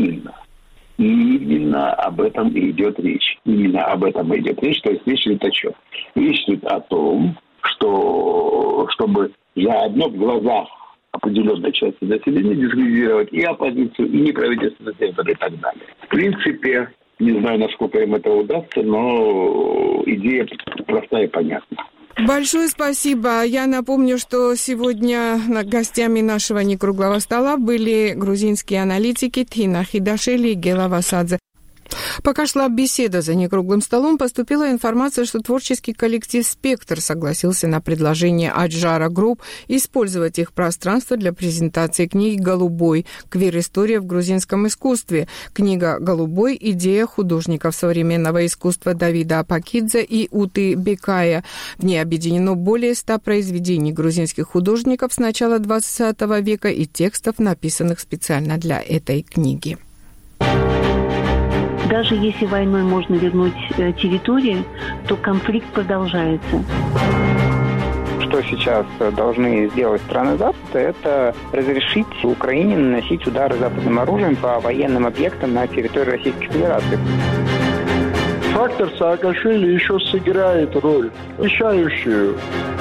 именно об этом и идет речь. Именно об этом и идет речь. То есть речь идет о чем? Речь идет о том, что чтобы заодно в глазах определенной части населения дискредитировать и оппозицию, и неправительственный сектор и так далее. В принципе, не знаю, насколько им это удастся, но идея простая и понятна. Большое спасибо. Я напомню, что сегодня гостями нашего некруглого стола были грузинские аналитики Тина Хидашвили и Гела Васадзе. Пока шла беседа за некруглым столом, поступила информация, что творческий коллектив «Спектр» согласился на предложение Аджара Групп использовать их пространство для презентации книги «Голубой. Квир-история в грузинском искусстве». Книга «Голубой. Идея художников современного искусства» Давида Апакидзе и Уты Бекая. В ней объединено более 100 произведений грузинских художников с начала XX века и текстов, написанных специально для этой книги. Даже если войной можно вернуть территории, то конфликт продолжается. Что сейчас должны сделать страны Запада, это разрешить Украине наносить удары западным оружием по военным объектам на территории Российской Федерации. Фактор Саакашвили еще сыграет роль, решающую.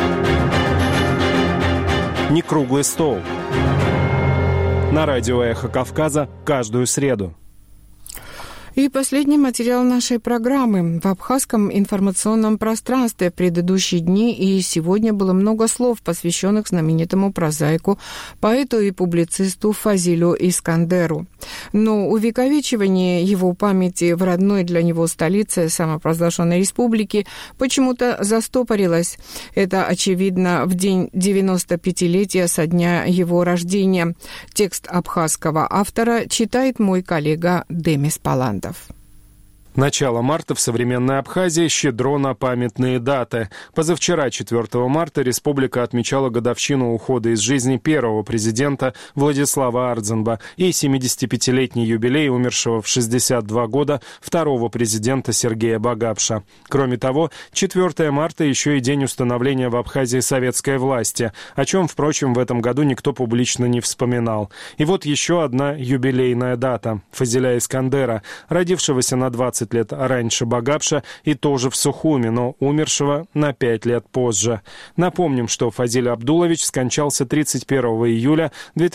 Некруглый стол. На радио «Эхо Кавказа» каждую среду. И последний материал нашей программы. В абхазском информационном пространстве в предыдущие дни и сегодня было много слов, посвященных знаменитому прозаику, поэту и публицисту Фазилю Искандеру. Но увековечивание его памяти в родной для него столице самопровозглашенной республики почему-то застопорилось. Это очевидно в день 95-летия со дня его рождения. Текст абхазского автора читает мой коллега Демис Паландов. Начало марта в современной Абхазии щедро на памятные даты. Позавчера, 4 марта, республика отмечала годовщину ухода из жизни первого президента Владислава Ардзенба и 75-летний юбилей умершего в 62 года второго президента Сергея Багапша. Кроме того, 4 марта еще и день установления в Абхазии советской власти, о чем, впрочем, в этом году никто публично не вспоминал. И вот еще одна юбилейная дата – Фазиля Искандера, родившегося на 20 лет раньше Багапша и тоже в Сухуми, но умершего на 5 лет позже. Напомним, что Фазиль Абдулович скончался 31 июля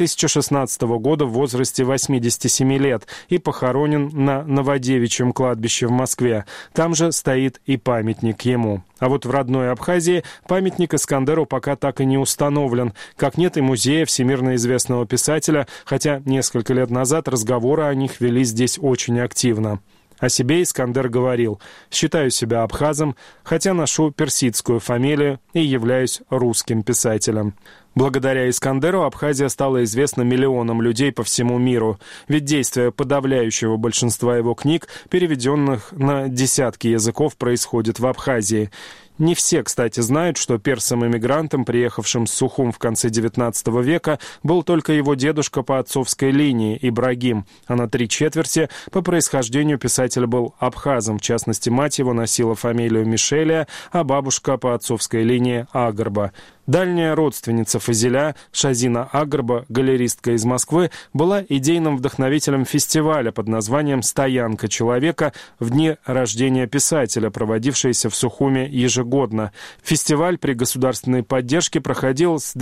2016 года в возрасте 87 лет и похоронен на Новодевичьем кладбище в Москве. Там же стоит и памятник ему. А вот в родной Абхазии памятник Искандеру пока так и не установлен, как нет и музея всемирно известного писателя, хотя несколько лет назад разговоры о них вели здесь очень активно. О себе Искандер говорил: «Считаю себя абхазом, хотя ношу персидскую фамилию и являюсь русским писателем». Благодаря Искандеру Абхазия стала известна миллионам людей по всему миру, ведь действие подавляющего большинства его книг, переведенных на десятки языков, происходит в Абхазии. Не все, кстати, знают, что персом-эмигрантом, приехавшим с Сухум в конце XIX века, был только его дедушка по отцовской линии Ибрагим, а на 3/4 по происхождению писатель был абхазом, в частности, мать его носила фамилию Мишелия, а бабушка по отцовской линии Агарба. Дальняя родственница Фазиля, Шазина Агарба, галеристка из Москвы, была идейным вдохновителем фестиваля под названием «Стоянка человека» в дни рождения писателя, проводившийся в Сухуме ежегодно. Фестиваль при государственной поддержке проходил с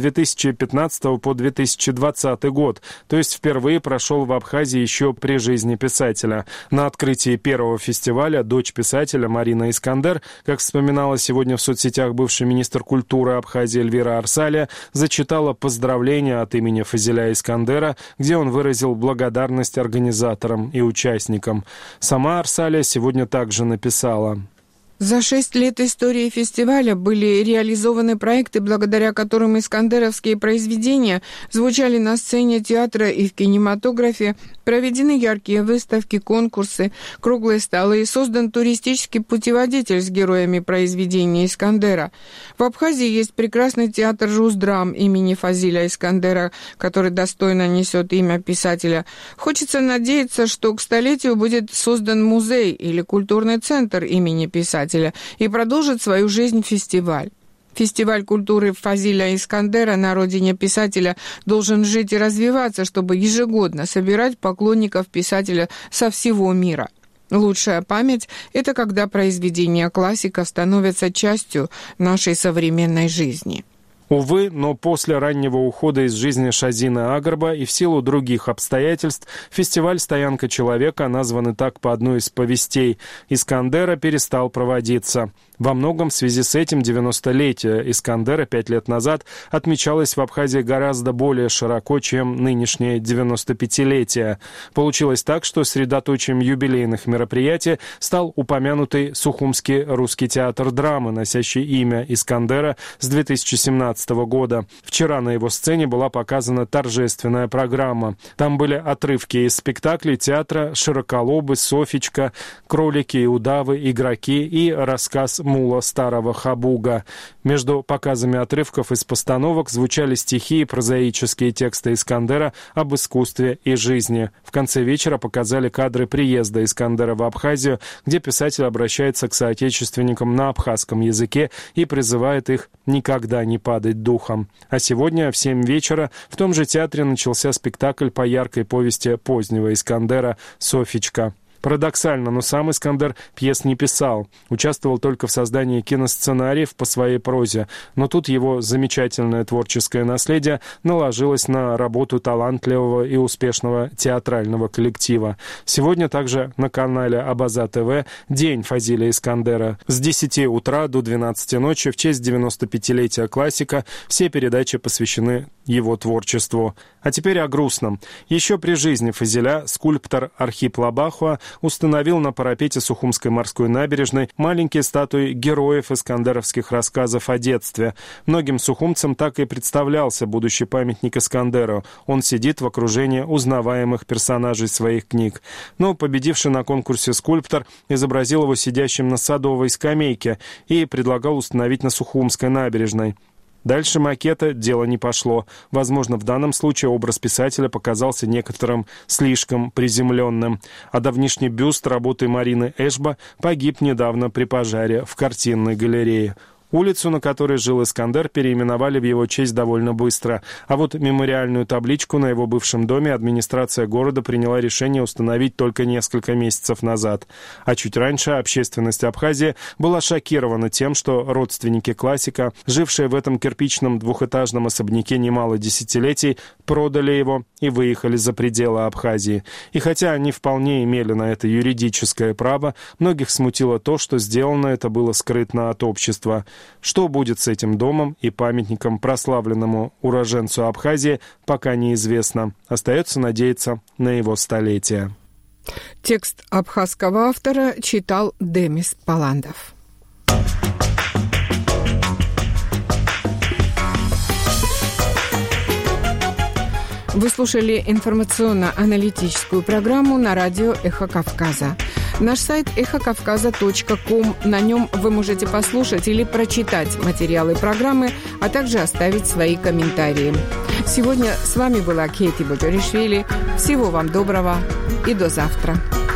2015 по 2020 год, то есть впервые прошел в Абхазии еще при жизни писателя. На открытии первого фестиваля дочь писателя Марина Искандер, как вспоминала сегодня в соцсетях бывший министр культуры Абхазии Эльвира Арсалия, зачитала поздравления от имени Фазиля Искандера, где он выразил благодарность организаторам и участникам. Сама Арсалия сегодня также написала: За 6 лет истории фестиваля были реализованы проекты, благодаря которым искандеровские произведения звучали на сцене театра и в кинематографе, проведены яркие выставки, конкурсы, круглые столы, создан туристический путеводитель с героями произведений Искандера. В Абхазии есть прекрасный театр «Жуздрам» имени Фазиля Искандера, который достойно несет имя писателя. Хочется надеяться, что к столетию будет создан музей или культурный центр имени писателя, и продолжит свою жизнь фестиваль. Фестиваль культуры Фазиля Искандера на родине писателя должен жить и развиваться, чтобы ежегодно собирать поклонников писателя со всего мира. Лучшая память – это когда произведения классиков становятся частью нашей современной жизни. Увы, но после раннего ухода из жизни Шазины Агарба и в силу других обстоятельств фестиваль «Стоянка человека», названный так по одной из повестей Искандера, перестал проводиться. Во многом в связи с этим 90-летие Искандера 5 лет назад отмечалось в Абхазии гораздо более широко, чем нынешнее 95-летие. Получилось так, что средоточием юбилейных мероприятий стал упомянутый Сухумский русский театр драмы, носящий имя Искандера с 2017 года. Вчера на его сцене была показана торжественная программа. Там были отрывки из спектаклей театра «Широколобы», «Софичка», «Кролики и удавы», «Игроки» и рассказ «Мула старого Хабуга». Между показами отрывков из постановок звучали стихи и прозаические тексты Искандера об искусстве и жизни. В конце вечера показали кадры приезда Искандера в Абхазию, где писатель обращается к соотечественникам на абхазском языке и призывает их никогда не падать духом. А сегодня в 7 вечера в том же театре начался спектакль по яркой повести позднего Искандера «Софичка». Парадоксально, но сам Искандер пьес не писал. Участвовал только в создании киносценариев по своей прозе. Но тут его замечательное творческое наследие наложилось на работу талантливого и успешного театрального коллектива. Сегодня также на канале Абаза ТВ «День Фазиля Искандера». С 10 утра до 12 ночи в честь 95-летия классика все передачи посвящены его творчеству. А теперь о грустном. Еще при жизни Фазиля скульптор Архип Лабахуа установил на парапете Сухумской морской набережной маленькие статуи героев искандеровских рассказов о детстве. Многим сухумцам так и представлялся будущий памятник Искандеру. Он сидит в окружении узнаваемых персонажей своих книг. Но победивший на конкурсе скульптор изобразил его сидящим на садовой скамейке и предлагал установить на Сухумской набережной. Дальше макета дело не пошло. Возможно, в данном случае образ писателя показался некоторым слишком приземленным. А давнишний бюст работы Марины Эшба погиб недавно при пожаре в картинной галерее. Улицу, на которой жил Искандер, переименовали в его честь довольно быстро. А вот мемориальную табличку на его бывшем доме администрация города приняла решение установить только несколько месяцев назад. А чуть раньше общественность Абхазии была шокирована тем, что родственники классика, жившие в этом кирпичном двухэтажном особняке немало десятилетий, продали его и выехали за пределы Абхазии. И хотя они вполне имели на это юридическое право, многих смутило то, что сделано это было скрытно от общества. Что будет с этим домом и памятником прославленному уроженцу Абхазии, пока неизвестно. Остается надеяться на его столетие. Текст абхазского автора читал Демис Паландов. Вы слушали информационно-аналитическую программу на радио «Эхо Кавказа». Наш сайт эхокавказа.ком. На нем вы можете послушать или прочитать материалы программы, а также оставить свои комментарии. Сегодня с вами была Кейти Боджоришвили. Всего вам доброго и до завтра.